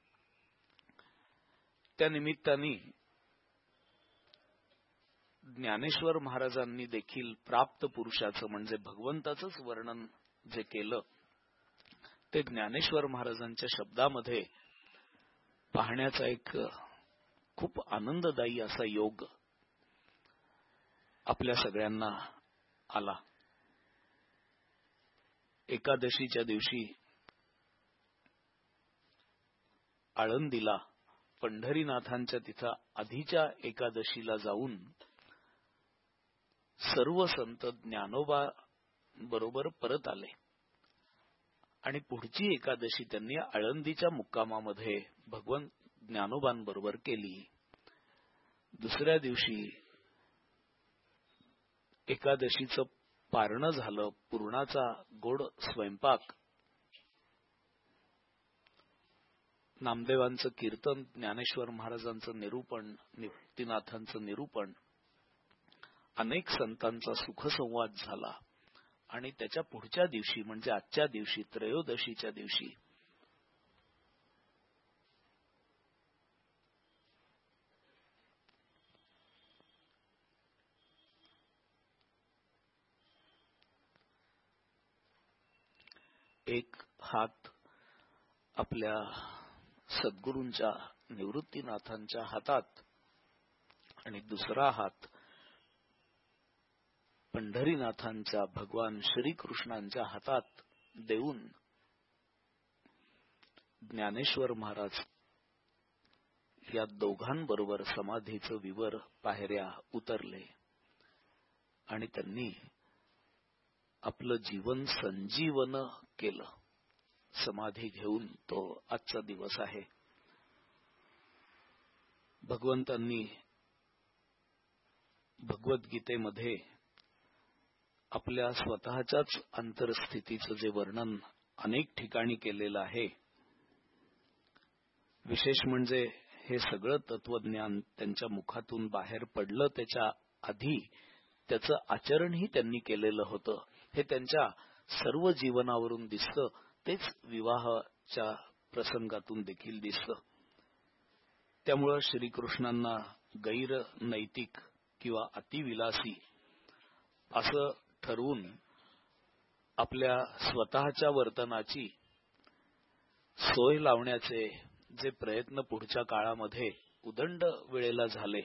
त्या निमित्ताने ज्ञानेश्वर महाराजांनी देखील प्राप्त पुरुषाचं म्हणजे भगवंताचंच वर्णन जे केलं ते ज्ञानेश्वर महाराजांच्या शब्दामध्ये पाहण्याचा एक खूप आनंददायी असा योग आपल्या सगळ्यांना आला. एकादशीच्या दिवशी आळंदीला पंढरीनाथांच्या तिथं आधीच्या एकादशीला जाऊन सर्व संत ज्ञानोबा बरोबर परत आले आणि पुढची एकादशी त्यांनी आळंदीच्या मुक्कामामध्ये भगवान ज्ञानोबांबरोबर केली. दुसऱ्या दिवशी एकादशीचं पारणं झालं, पूर्णाचा गोड स्वयंपाक, नामदेवांचं कीर्तन, ज्ञानेश्वर महाराजांचं निरूपण, निवृत्तीनाथांचं निरूपण, अनेक संतांचा सुखसंवाद झाला. आणि त्याच्या पुढच्या दिवशी म्हणजे आजच्या दिवशी त्रयोदशीच्या दिवशी एक हात आपल्या सद्गुरूंच्या निवृत्तीनाथांच्या हातात आणि दुसरा हात पंढरीनाथांच्या भगवान श्रीकृष्णांच्या हातात देऊन ज्ञानेश्वर महाराज या दोघांबरोबर समाधीचं विवर पायऱ्या उतरले आणि त्यांनी आपलं जीवन संजीवन केलं. समाधी घेऊन तो आजचा दिवस आहे. भगवंतांनी भगवद्गीतेमध्ये आपल्या स्वतःच्याच अंतरस्थितीचं जे वर्णन अनेक ठिकाणी केलेलं आहे. विशेष म्हणजे हे सगळं तत्वज्ञान त्यांच्या मुखातून बाहेर पडलं त्याच्या आधी त्याचं आचरणही त्यांनी केलेलं होतं. हे त्यांच्या सर्व जीवनावरून दिसतं. तेच विवाहाच्या प्रसंगातून देखील दिसतं. त्यामुळं श्रीकृष्णांना गैर नैतिक किंवा अतिविलासी असं ठरवून आपल्या स्वतःच्या वर्तनाची सोय लावण्याचे जे प्रयत्न पुढच्या काळामध्ये उदंड वेळेला झाले,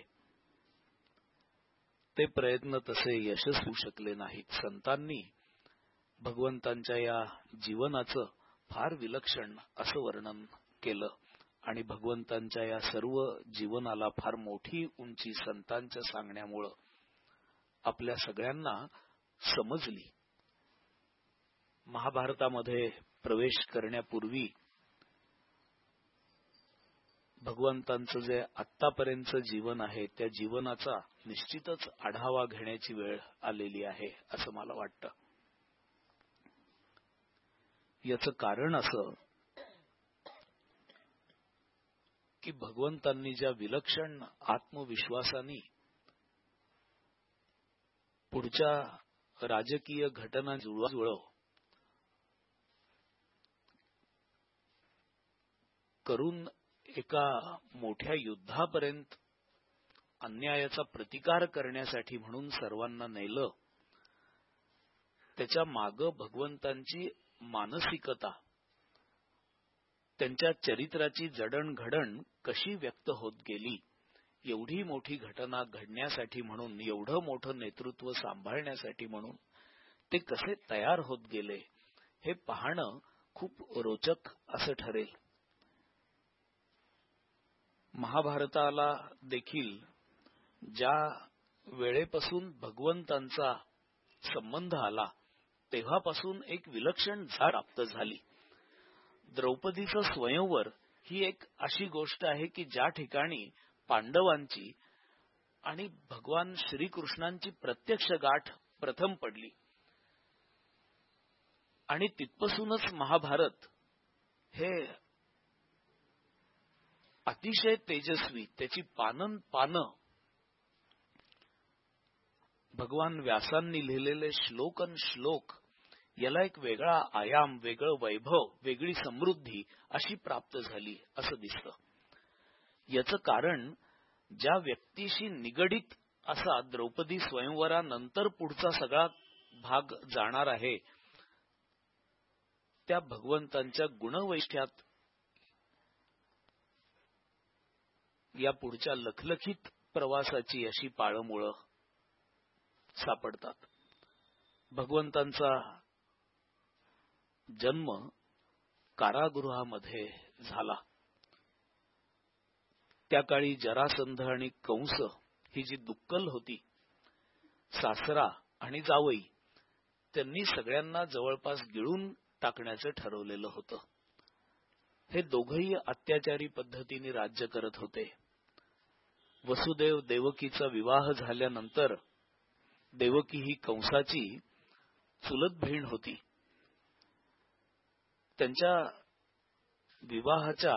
ते प्रयत्न तसे यशस्वी होऊ शकले नाहीत. संतांनी भगवंतांच्या या जीवनाचं फार विलक्षण असं वर्णन केलं आणि भगवंतांच्या या सर्व जीवनाला फार मोठी उंची संतांच्या सांगण्यामुळं आपल्या सगळ्यांना समजली. महाभारतामध्ये प्रवेश करण्यापूर्वी भगवंतांचं जे आत्तापर्यंतचं जीवन आहे त्या जीवनाचा निश्चितच आढावा घेण्याची वेळ आलेली आहे असं मला वाटतं. याचं कारण असं की भगवंतांनी ज्या विलक्षण आत्मविश्वासाने पुढच्या राजकीय घटना जुळवाजुळव करून एका मोठ्या युद्धापर्यंत अन्यायाचा प्रतिकार करण्यासाठी म्हणून सर्वांना नेलं, त्याच्या मागे भगवंतांची मानसिकता, त्यांच्या चरित्राची जडणघडण कशी व्यक्त होत गेली, एवढी मोठी घटना घडण्यासाठी म्हणून, एवढं मोठं नेतृत्व सांभाळण्यासाठी म्हणून ते कसे तयार होत गेले हे पाहणं खूप रोचक असं ठरेल. महाभारताला देखील ज्या वेळेपासून भगवंतांचा संबंध आला तेव्हापासून एक विलक्षण झाड प्राप्त झाली. द्रौपदीचं स्वयंवर ही एक अशी गोष्ट आहे की ज्या ठिकाणी पांडवांची आणि भगवान श्रीकृष्णांची प्रत्यक्ष गाठ प्रथम पडली आणि तिथपासूनच महाभारत हे अतिशय तेजस्वी, त्याची पानं भगवान व्यासांनी लिहिलेले श्लोक याला एक वेगळा आयाम, वेगळं वैभव, वेगळी समृद्धी अशी प्राप्त झाली असं दिसतं. याचं कारण ज्या व्यक्तीशी निगडित असा द्रौपदी स्वयंवरानंतर पुढचा सगळा भाग जाणार आहे त्या भगवंतांच्या गुणवैशिष्ट्यात या पुढच्या लखलखीत प्रवासाची अशी पाळंमुळं सापडतात. भगवंतांचा जन्म कारागृहामध्ये झाला. त्या काळी जरासंध आणि कंस ही जी दुक्कल होती, सासरा आणि जावई, त्यांनी सगळ्यांना जवळपास गिळून टाकण्याचं ठरवलेलं होतं. हे दोघंही अत्याचारी पद्धतीने राज्य करत होते. वसुदेव देवकीचा विवाह झाल्यानंतर देवकी ही कंसाची चुलत बहीण होती. त्यांच्या विवाहाच्या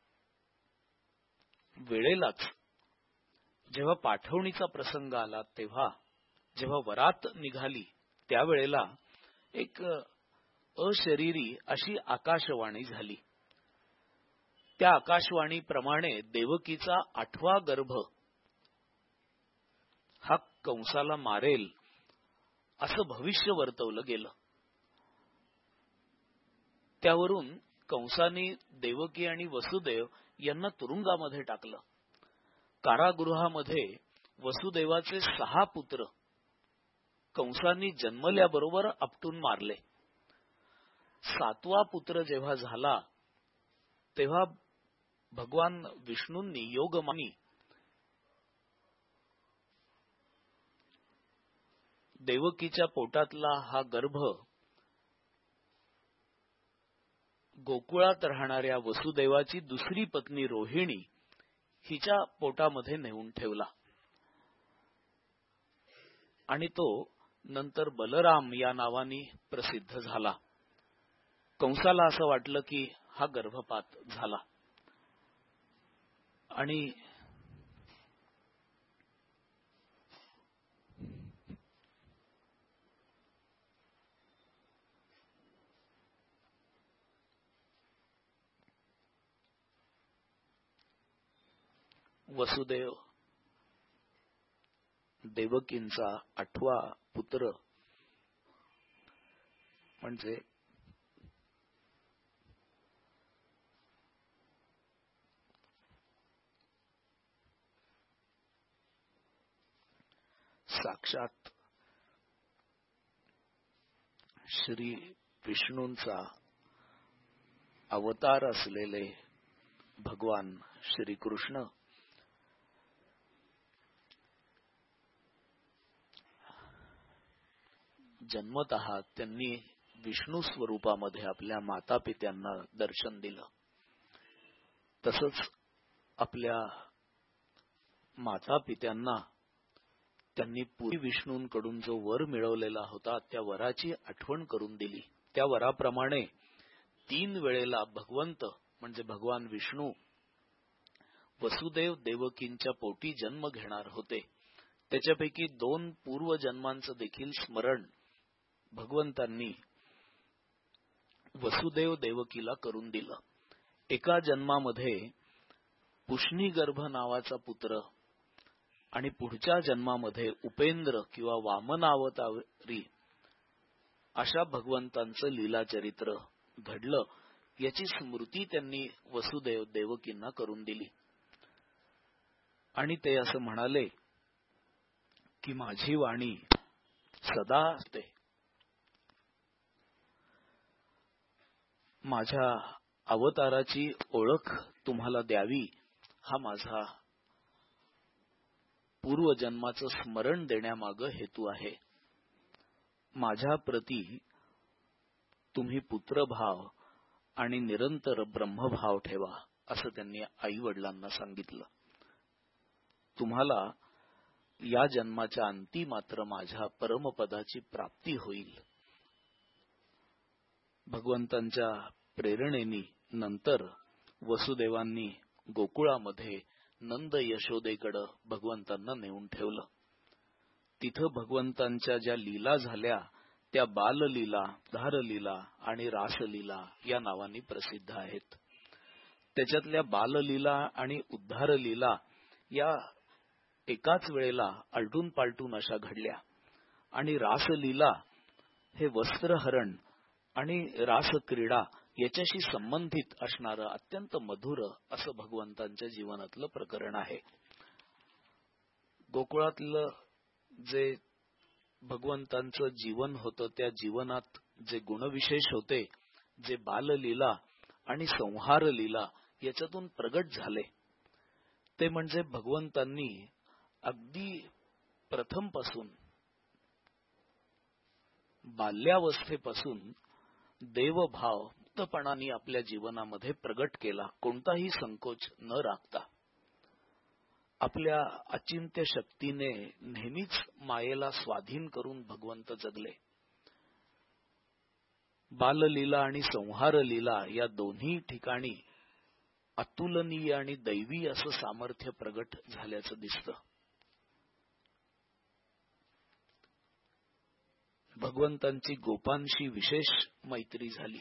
वेळेलाच जेव्हा पाठवणीचा प्रसंग आला, तेव्हा जेव्हा वरात निघाली त्यावेळेला एक अशरीरी अशी आकाशवाणी झाली. त्या आकाशवाणीप्रमाणे देवकीचा 8वा गर्भ हा कंसाला मारेल असं भविष्य वर्तवलं गेलं. त्यावरून कंसाने देवकी आणि वसुदेव यांना तुरुंगामध्ये टाकलं. कारागृहामध्ये वसुदेवाचे 6 पुत्र कंसाने जन्मल्याबरोबर आपटून मारले. 7वा पुत्र जेव्हा झाला तेव्हा भगवान विष्णूंनी योगमानी देवकीच्या पोटातला हा गर्भ गोकुळात राहणाऱ्या वसुदेवाची दुसरी पत्नी रोहिणी हिच्या पोटामध्ये नेऊन ठेवला आणि तो नंतर बलराम या नावाने प्रसिद्ध झाला. कंसाला असं वाटलं की हा गर्भपात झाला आणि वसुदेव देवकींचा 8वा पुत्र म्हणजे साक्षात श्री विष्णूंचा अवतार असलेले भगवान श्रीकृष्ण जन्मतः त्यांनी विष्णू स्वरूपामध्ये आपल्या माता पित्यांना दर्शन दिलं. तसंच आपल्या माता पित्यांना त्यांनी पूर्वी विष्णूंकडून जो वर मिळवलेला होता त्या वराची आठवण करून दिली. त्या वराप्रमाणे 3 वेळेला भगवंत म्हणजे भगवान विष्णू वसुदेव देवकींच्या पोटी जन्म घेणार होते. त्याच्यापैकी 2 पूर्वजन्मांचं देखील स्मरण भगवंतांनी वसुदेव देवकीला करून दिलं. एका जन्मामध्ये पुष्णीगर्भ नावाचा पुत्र आणि पुढच्या जन्मामध्ये उपेंद्र किंवा वामनावतारी अशा भगवंतांचं लीलाचरित्र घडलं. याची स्मृती त्यांनी वसुदेव देवकींना करून दिली आणि ते असं म्हणाले की माझी वाणी सदा असते. माझ्या अवताराची ओळख तुम्हाला द्यावी हा माझा पूर्वजन्माचं स्मरण देण्यामागे हेतू आहे. माझ्या प्रती तुम्ही पुत्रभाव आणि निरंतर ब्रह्मभाव ठेवा असं त्यांनी आई वडिलांना सांगितलं. तुम्हाला या जन्माच्या अंती मात्र माझ्या परमपदाची प्राप्ती होईल. भगवंतांच्या प्रेरणेनी नंतर वसुदेवांनी गोकुळामध्ये नंद यशोदेकडे भगवंतांना नेऊन ठेवलं. तिथं भगवंतांच्या ज्या लीला झाल्या त्या बाललीला, उद्धारलीला आणि रासलीला या नावांनी प्रसिद्ध आहेत. त्याच्यातल्या बाललीला आणि उद्धारलीला या एकाच वेळेला आलटून पालटून अशा घडल्या आणि रासलीला हे वस्त्रहरण आणि रासक्रीडा याच्याशी संबंधित असणारं अत्यंत मधुर असं भगवंतांच्या जीवनातलं प्रकरण आहे. गोकुळातलं जे भगवंतांचं जीवन होतं त्या जीवनात जे गुणविशेष होते, जे बाललीला आणि संहार लीला याच्यातून प्रगट झाले ते म्हणजे भगवंतांनी अगदी प्रथमपासून बाल्यावस्थेपासून देवभाव मुक्तपणाने आपल्या जीवनामध्ये प्रगट केला. कोणताही संकोच न राखता आपल्या अचिंत्य शक्तीने नेहमीच मायेला स्वाधीन करून भगवंत जगले. बाललीला आणि संहार लीला या दोन्ही ठिकाणी अतुलनीय आणि दैवी असं सामर्थ्य प्रगट झाल्याचं दिसतं. भगवंतांची गोपांशी विशेष मैत्री झाली.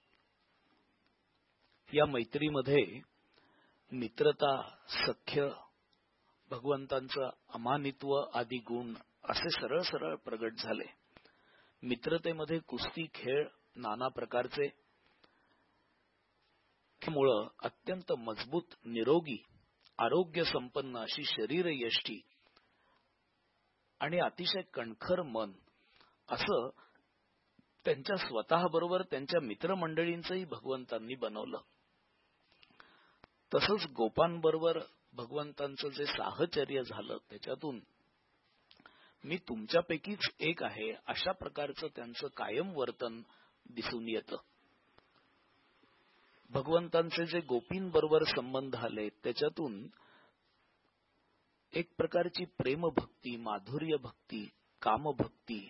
या मैत्रीमध्ये मित्रता, सख्य, भगवंतांचं अमानित्व आदी गुण असे सरळ सरळ प्रगट झाले. मित्रतेमध्ये कुस्ती, खेळ नाना प्रकारचे मुळे अत्यंत मजबूत, निरोगी, आरोग्य संपन्न अशी शरीर यष्टी आणि अतिशय कणखर मन असं त्यांच्या स्वतःबरोबर त्यांच्या मित्रमंडळींचंही भगवंतांनी बनवलं. तसंच गोपांबरोबर भगवंतांचं जे साहचर्य झालं त्याच्यातून मी तुमच्यापैकीच एक आहे अशा प्रकारचं त्यांचं कायम वर्तन दिसून येतं. भगवंतांचे जे गोपींबरोबर संबंध आले त्याच्यातून एक प्रकारची प्रेमभक्ती, माधुर्य भक्ती, कामभक्ती,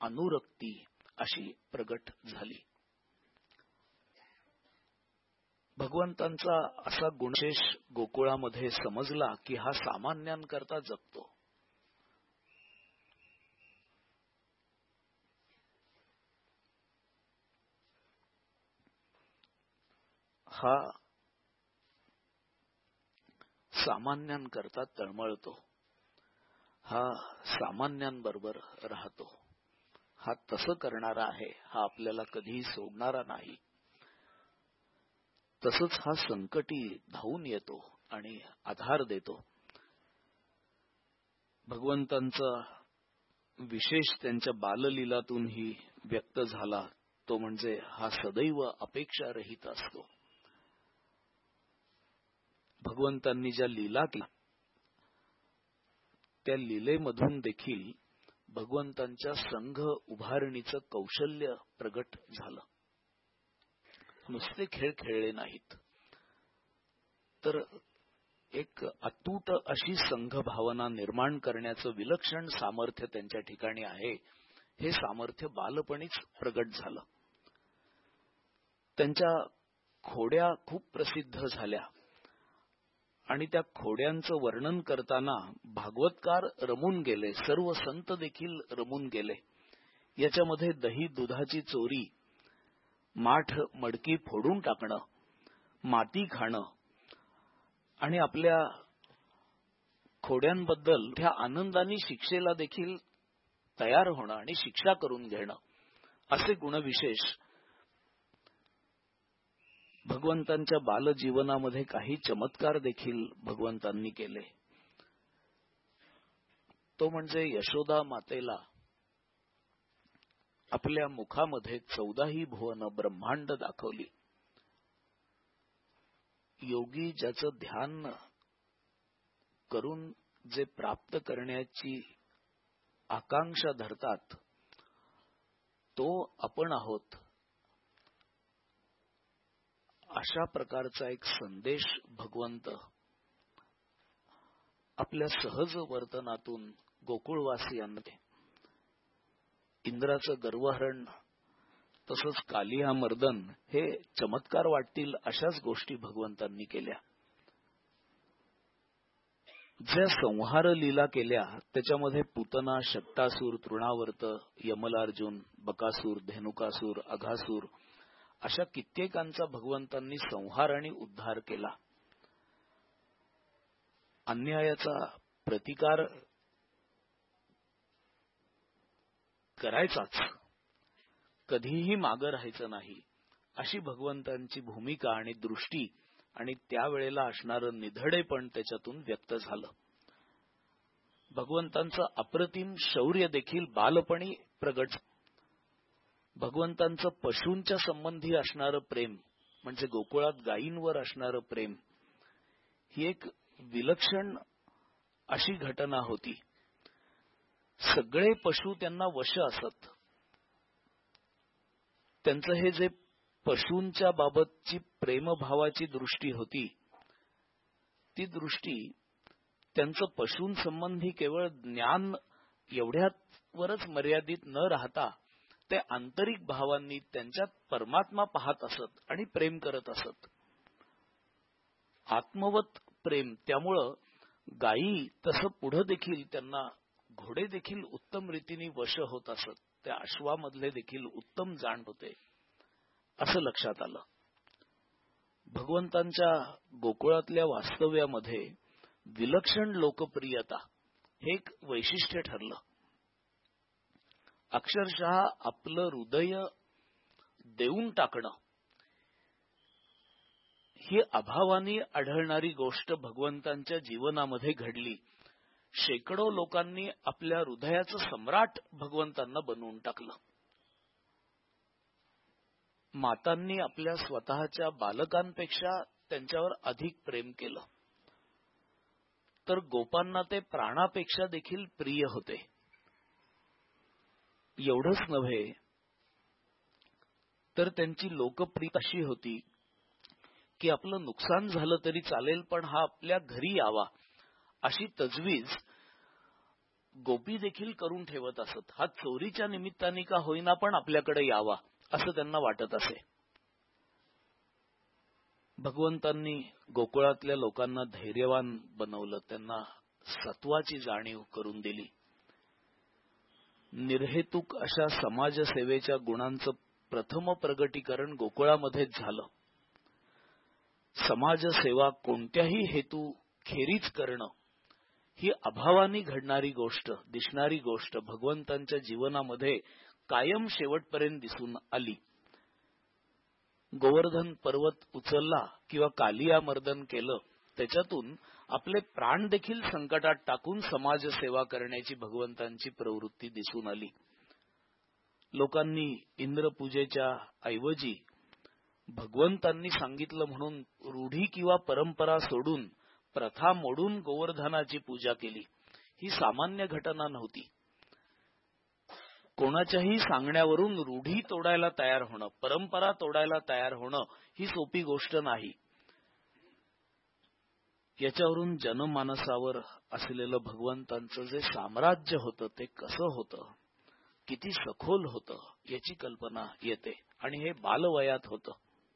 अनुरक्ती अशी प्रगट झाली. भगवंतांचा असा गुणशेष गोकुळामध्ये समजला की हा सामान्यांकरता जगतो. हा सामान्यांकरता तळमळतो, हा सामान्यांबरोबर राहतो, हा तसं करणारा आहे, हा आपल्याला कधीही सोडणारा नाही. तसंच हा संकटी धावून येतो आणि आधार देतो. भगवंतांचा विशेष त्यांच्या बाललीलातूनही व्यक्त झाला तो म्हणजे हा सदैव अपेक्षा रहित असतो. भगवंतांनी ज्या लीला केल्या त्या लीलेमधून देखील भगवंतांच्या संघ उभारणीचं कौशल्य प्रगट झालं. नुसते खेळ खेळले नाहीत, तर एक अतूट अशी संघ भावना निर्माण करण्याचं विलक्षण सामर्थ्य त्यांच्या ठिकाणी आहे. हे सामर्थ्य बालपणीच प्रगट झालं. त्यांच्या खोड्या खूप प्रसिद्ध झाल्या आणि त्या खोड्यांचं वर्णन करताना भागवतकार रमून गेले, सर्व संत देखील रमून गेले. याच्यामध्ये दही दुधाची चोरी, माठ मडकी फोडून टाकणं, माती खाणं आणि आपल्या खोड्यांबद्दल त्या आनंदाने शिक्षेला देखील तयार होणं आणि शिक्षा करून घेणं, असे गुणविशेष भगवंतांच्या बालजीवनामध्ये काही चमत्कार देखील भगवंतांनी केले. तो म्हणजे यशोदा मातेला आपल्या मुखामध्ये 14ही भुवन ब्रह्मांड दाखवली. योगी ज्याचं ध्यान करून जे प्राप्त करण्याची आकांक्षा धरतात तो आपण आहोत, अशा प्रकारचा एक संदेश भगवंत आपल्या सहज वर्तनातून गोकुळवासियांना दे. इंद्राचं गर्वहरण तसंच कालिया मर्दन हे चमत्कार वाटतील अशाच गोष्टी भगवंतांनी केल्या. ज्या संहार लीला केल्या त्याच्यामध्ये पूतना, शक्तासूर, तृणावर्त, यमलार्जुन, बकासूर, धेनुकासूर, अघासूर अशा कित्येकांचा भगवंतांनी संहार आणि उद्धार केला. अन्यायाचा प्रतिकार करायचाच, कधीही मागं राहायचं नाही, अशी भगवंतांची भूमिका आणि दृष्टी आणि त्यावेळेला असणारं निधडेपण त्याच्यातून व्यक्त झालं. भगवंतांचं अप्रतिम शौर्य देखील बालपणी प्रगट. भगवंतांचं पशूंच्या संबंधी असणारं प्रेम म्हणजे गोकुळात गायींवर असणारं प्रेम ही एक विलक्षण अशी घटना होती. सगळे पशु त्यांना वश असत. त्यांचं हे जे पशूंच्या बाबतची प्रेमभावाची दृष्टी होती, ती दृष्टी त्यांचं पशूंसंबंधी केवळ ज्ञान एवढ्यावरच मर्यादित न राहता ते आंतरिक भावांनी त्यांच्यात परमात्मा पाहत असत आणि प्रेम करत असत. आत्मवत प्रेम. त्यामुळं गायी तसं पुढे देखील त्यांना घोडे देखील उत्तम रीतीने वश होत असत. त्या अश्वामधले देखील उत्तम जाण होते असं लक्षात आलं. भगवंतांच्या गोकुळातल्या वास्तव्यामध्ये विलक्षण लोकप्रियता हे एक वैशिष्ट्य ठरलं. अक्षरशः आपलं हृदय देऊन टाकणं ही अभावाने आढळणारी गोष्ट भगवंतांच्या जीवनामध्ये घडली. शेकडो लोकांनी आपल्या हृदयाचं सम्राट भगवंतांना बनवून टाकलं. मातांनी आपल्या स्वतःच्या बालकांपेक्षा त्यांच्यावर अधिक प्रेम केलं, तर गोपांना ते प्राणापेक्षा देखील प्रिय होते. एवढंच नव्हे तर त्यांची लोकप्रियता अशी होती की आपलं नुकसान झालं तरी चालेल पण हा आपल्या घरी यावा अशी तजवीज गोपी देखील करून ठेवत असत. हा चोरीच्या निमित्ताने का होईना पण आपल्याकडे यावा असं त्यांना वाटत असे. भगवंतांनी गोकुळातल्या लोकांना धैर्यवान बनवलं, त्यांना सत्वाची जाणीव करून दिली. निर्हेतुक अशा समाजसेवेच्या गुणांचं प्रथम प्रगटीकरण गोकुळामध्येच झालं. समाजसेवा कोणत्याही हेतू खेरीज करणं ही अभावानी घडणारी गोष्ट, दिसणारी गोष्ट भगवंतांच्या जीवनामध्ये कायम शेवटपर्यंत दिसून आली. गोवर्धन पर्वत उचलला किंवा कालिया मर्दन केलं, त्याच्यातून आपले प्राण देखील संकटात टाकून समाजसेवा करण्याची भगवंतांची प्रवृत्ती दिसून आली. लोकांनी इंद्रपूजेच्या ऐवजी भगवंतांनी सांगितलं म्हणून रूढी किंवा परंपरा सोडून, प्रथा मोडून गोवर्धनाची पूजा केली. ही सामान्य घटना नव्हती. कोणाच्याही सांगण्यावरून रूढी तोडायला तयार होणं, परंपरा तोडायला तयार होणं ही सोपी गोष्ट नाही. याच्यावरून जनमानसावर असलेलं भगवंतांचं जे साम्राज्य होतं ते कसं होतं, किती सखोल होतं याची कल्पना येते. आणि हे बालवयात होतं.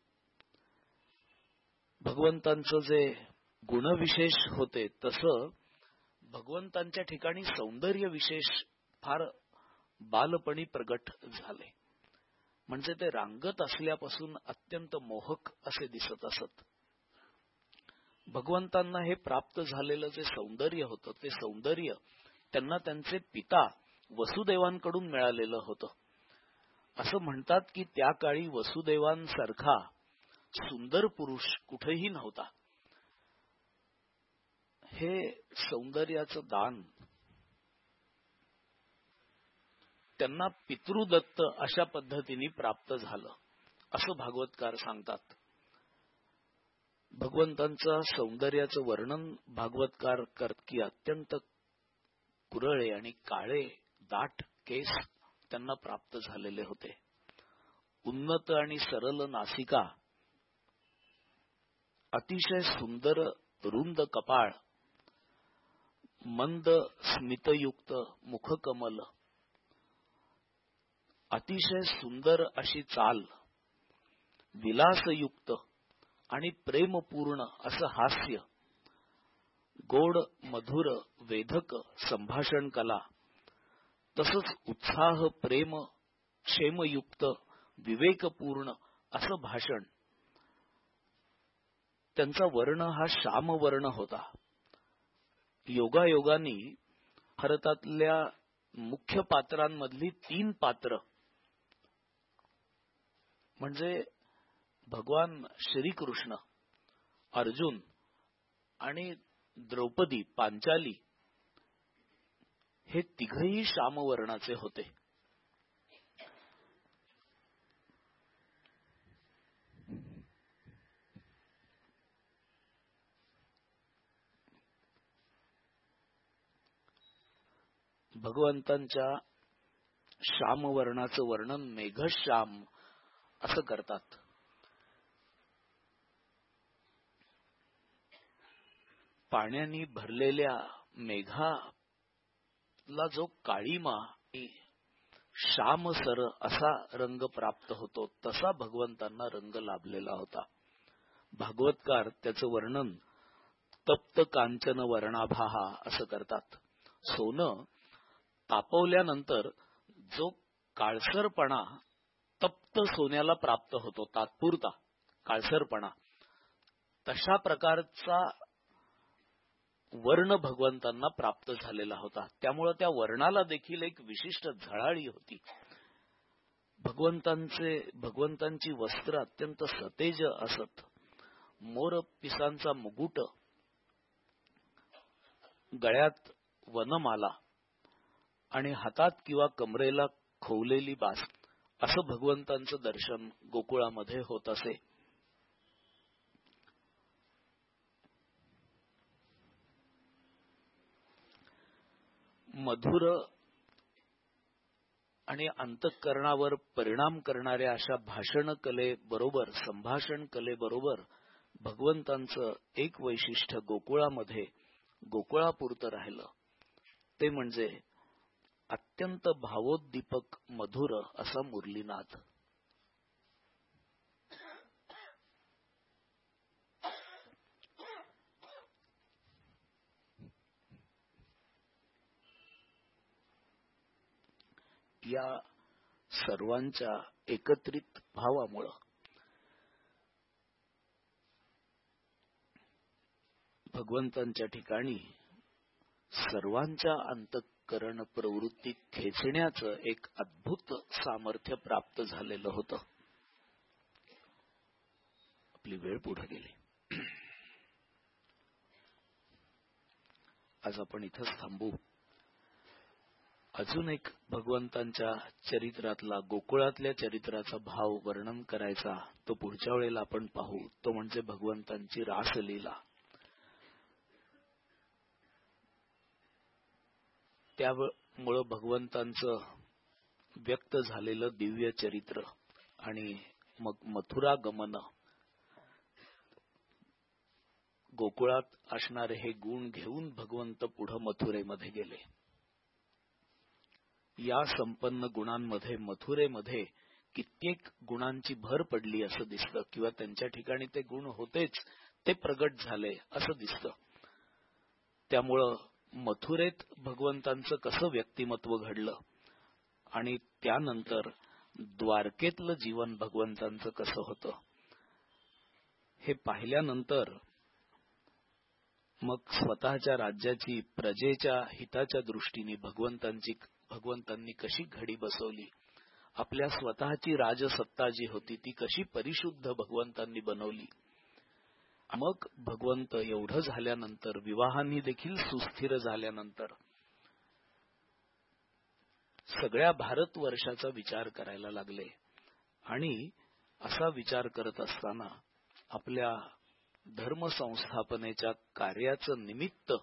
भगवंतांचं जे गुणविशेष होते तसं भगवंतांच्या ठिकाणी सौंदर्य विशेष फार बालपणी प्रगट झाले. म्हणजे ते रांगत असल्यापासून अत्यंत मोहक असे दिसत असत. भगवंतांना हे प्राप्त झालेलं जे सौंदर्य होतं ते सौंदर्य त्यांना त्यांचे पिता वसुदेवांकडून मिळालेलं होतं. असं म्हणतात की त्या काळी वसुदेवांसारखा सुंदर पुरुष कुठेही नव्हता. हे सौंदर्याचं दान त्यांना पितृदत्त अशा पद्धतीने प्राप्त झालं असं भागवतकार सांगतात. भगवंतांचं सौंदर्याचं वर्णन भागवतकार करत की अत्यंत कुरळे आणि काळे दाट केस त्यांना प्राप्त झालेले होते. उन्नत आणि सरळ नासिका, अतिशय सुंदर रुंद कपाळ, मंद स्मितयुक्त मुखकमल, अतिशय सुंदर अशी चाल, विलासयुक्त आणि प्रेमपूर्ण असं हास्य, गोड मधुर वेधक संभाषण कला, तसंच उत्साह प्रेम क्षेमयुक्त विवेकपूर्ण असं भाषण. त्यांचा वर्ण हा श्यामवर्ण होता. योगायोगानी भारतातल्या मुख्य पात्रांमधली 3 पात्र म्हणजे भगवान श्रीकृष्ण, अर्जुन आणि द्रौपदी पांचाली हे तिघही श्यामवर्णाचे होते. भगवंतांच्या श्यामवर्णाचं वर्णन मेघश्याम असं करतात. पाण्याने भरलेल्या मेघाला जो काळीमा श्यामसर असा रंग प्राप्त होतो तसा भगवंतांना रंग लाभलेला होता. भागवतकार त्याचं वर्णन तप्त कांचन वर्णाभाहा असं करतात. सोनं तापवल्यानंतर जो काळसरपणा तप्त सोन्याला प्राप्त होतो, तात्पुरता काळसरपणा, तशा प्रकारचा वर्ण भगवंतांना प्राप्त झालेला होता. त्यामुळे त्या वर्णाला देखील एक विशिष्ट झळाळी होती. भगवंतांची वस्त्र अत्यंत सतेज असत. मोर पिसांचा मुकुट, गळ्यात वनमाला आणि हातात किंवा कमरेला खवलेली बास असं भगवंतांचं दर्शन गोकुळामध्ये होत असे. मधुर आणि अंतःकरणावर परिणाम करणाऱ्या अशा भाषण कलेबरोबर, संभाषण कलेबरोबर भगवंतांचं एक वैशिष्ट्य गोकुळामध्ये गोकुळापुरतं राहिलं. ते म्हणजे अत्यंत भावोद्दीपक मधुर असा मुरलीनाद. या सर्वांच्या एकत्रित भावामुळे भगवंतांच्या ठिकाणी सर्वांच्या अंतःकरण प्रवृत्ती खेचण्याचं एक अद्भुत सामर्थ्य प्राप्त झालेलं होतं. आपली वेळ पुढे गेली. आज आपण इथंच थांबू. अजून एक भगवंतांच्या चरित्रातला, गोकुळातल्या चरित्राचा भाव वर्णन करायचा, तो पुढच्या वेळेला आपण पाहू. तो म्हणजे भगवंतांची रासलीला. त्यामुळं भगवंतांचं व्यक्त झालेलं दिव्य चरित्र आणि मग मथुरा गमन, गोकुळात असणारे हे गुण घेऊन भगवंत पुढे मथुरेमध्ये गेले. या संपन्न गुणांमध्ये मथुरेमध्ये कित्येक गुणांची भर पडली असं दिसतं, किंवा त्यांच्या ठिकाणी ते गुण होतेच, ते प्रगट झाले असं दिसतं. त्यामुळं मथुरेत भगवंतांचं कसं व्यक्तिमत्व घडलं आणि त्यानंतर द्वारकेतलं जीवन भगवंतांचं कसं होतं हे पाहिल्यानंतर मग स्वतःच्या राज्याची, प्रजेच्या हिताच्या दृष्टीने भगवंतांनी कशी घडी बसवली, आपल्या स्वतःची राजसत्ता जी होती ती कशी परिशुद्ध भगवंतांनी बनवली. मग भगवंत एवढं झाल्यानंतर, विवाहांनी देखील सुस्थिर झाल्यानंतर, सगळ्या भारतवर्षाचा विचार करायला लागले. आणि असा विचार करत असताना आपल्या धर्मसंस्थापनेच्या कार्याचं निमित्त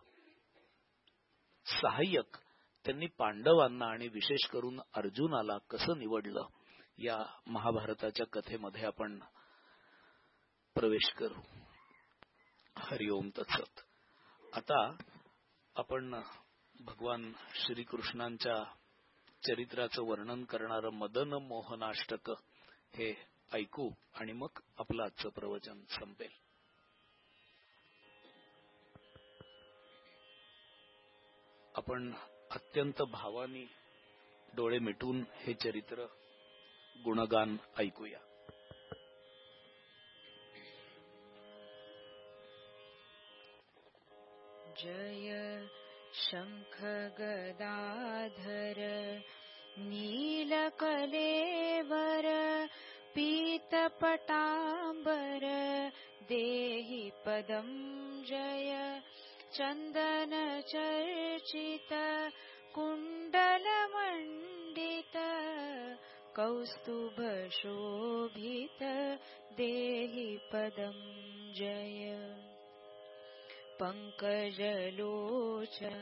सहाय्यक त्यांनी पांडवांना आणि विशेष करून अर्जुनाला कसं निवडलं, या महाभारताच्या कथेमध्ये आपण प्रवेश करू. हरिओम तत्सत. आता आपण भगवान श्रीकृष्णांच्या चरित्राचं वर्णन करणारं मदन मोहनाष्टक हे ऐकू आणि मग आपलं आजचं प्रवचन संपेल. आपण अत्यंत भावानी डोळे मिटून हे चरित्र गुणगान ऐकूया. जय शंख गदाधर नीलकलेवर पीतपटांबर देहि पदं जय चंदन चर्चित कुंडलमंडित कौस्तुभ शोभित देहि पदं जय पंकजलोचन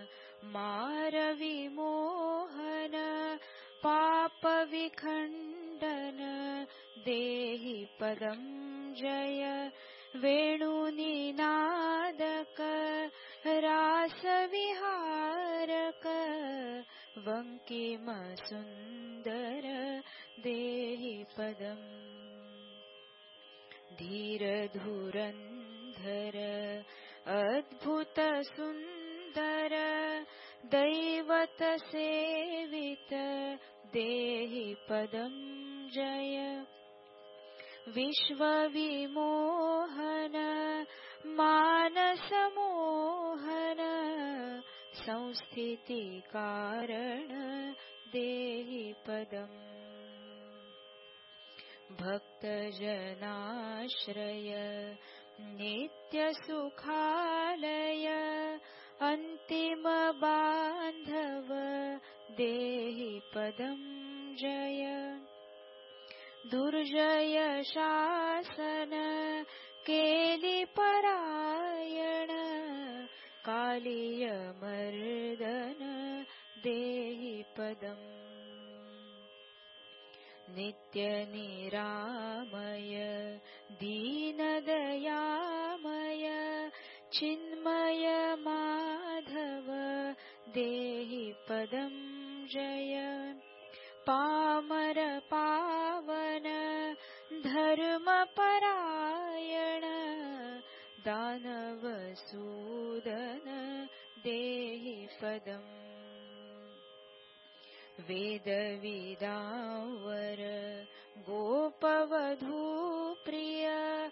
मारविमोहन पापविखण्डन देहि पदं जय वेणुनिनादक रासविहारक वंकिमसुन्दर देहि पदं धीरधुरन्धर अद्भुत सुन्दर दैवत सेवित देहि पदं जय विश्वविमोहन मानसमोहन संस्थितिकारण देहि पदं भक्तजनाश्रय नित्यसुखालय अन्तिम बान्धव देहि पदं जय दुर्जय शासन केलिपरायण कालिय मर्दन देहि पदं नित्यनिरामय दीनदयामय चिन्मय माधव देहि पदं जय पामर पावन धर्मपरायण दानवसूदन देहि पदं वेदविदावर गोपवधू प्रिय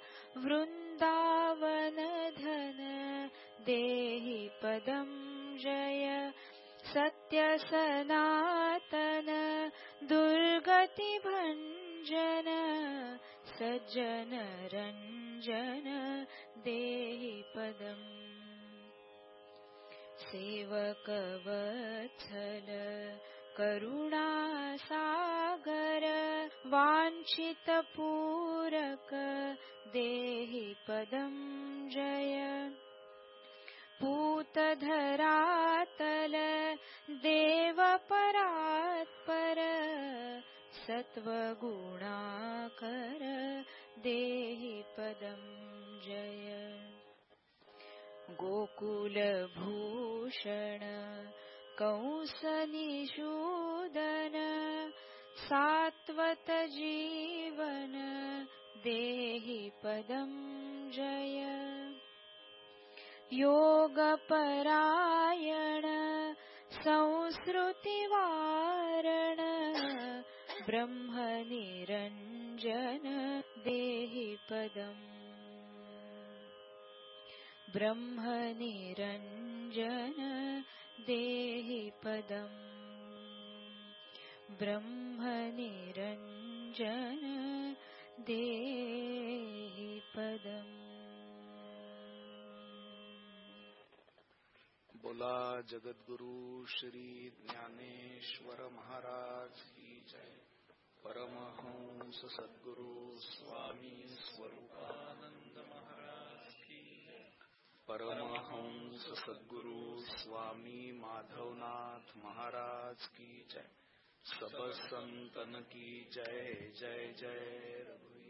वृंदावन धन देहि पदं जय सत्य सनातन दुर्गति भंजन सज्जन रंजन देहि पदम् सेवक वत्सल करुणा सागर वांछित पूरक देहि पदं जय पूत धरातल देव परात्पर सत्व गुणाकर देहि पदं जय गोकुल भूषण कंस निषूदन सात्वत जीवन देहि पदं जय योग परायण संस्कृति वारण ब्रह्म निरंजन देहि पदम् ब्रह्म निरंजन देहि पदम् ब्रह्म निरंजन देहि पदम्। बोला जगद्गुरु श्री ज्ञानेश्वर महाराज की जय। परमहंस सद्गुरु स्वामी स्वरूपानंद महाराज की जय। परमहंस सद्गुरु स्वामी माधवनाथ महाराज की जय। सब संतन की जय जय जय रघुवीर।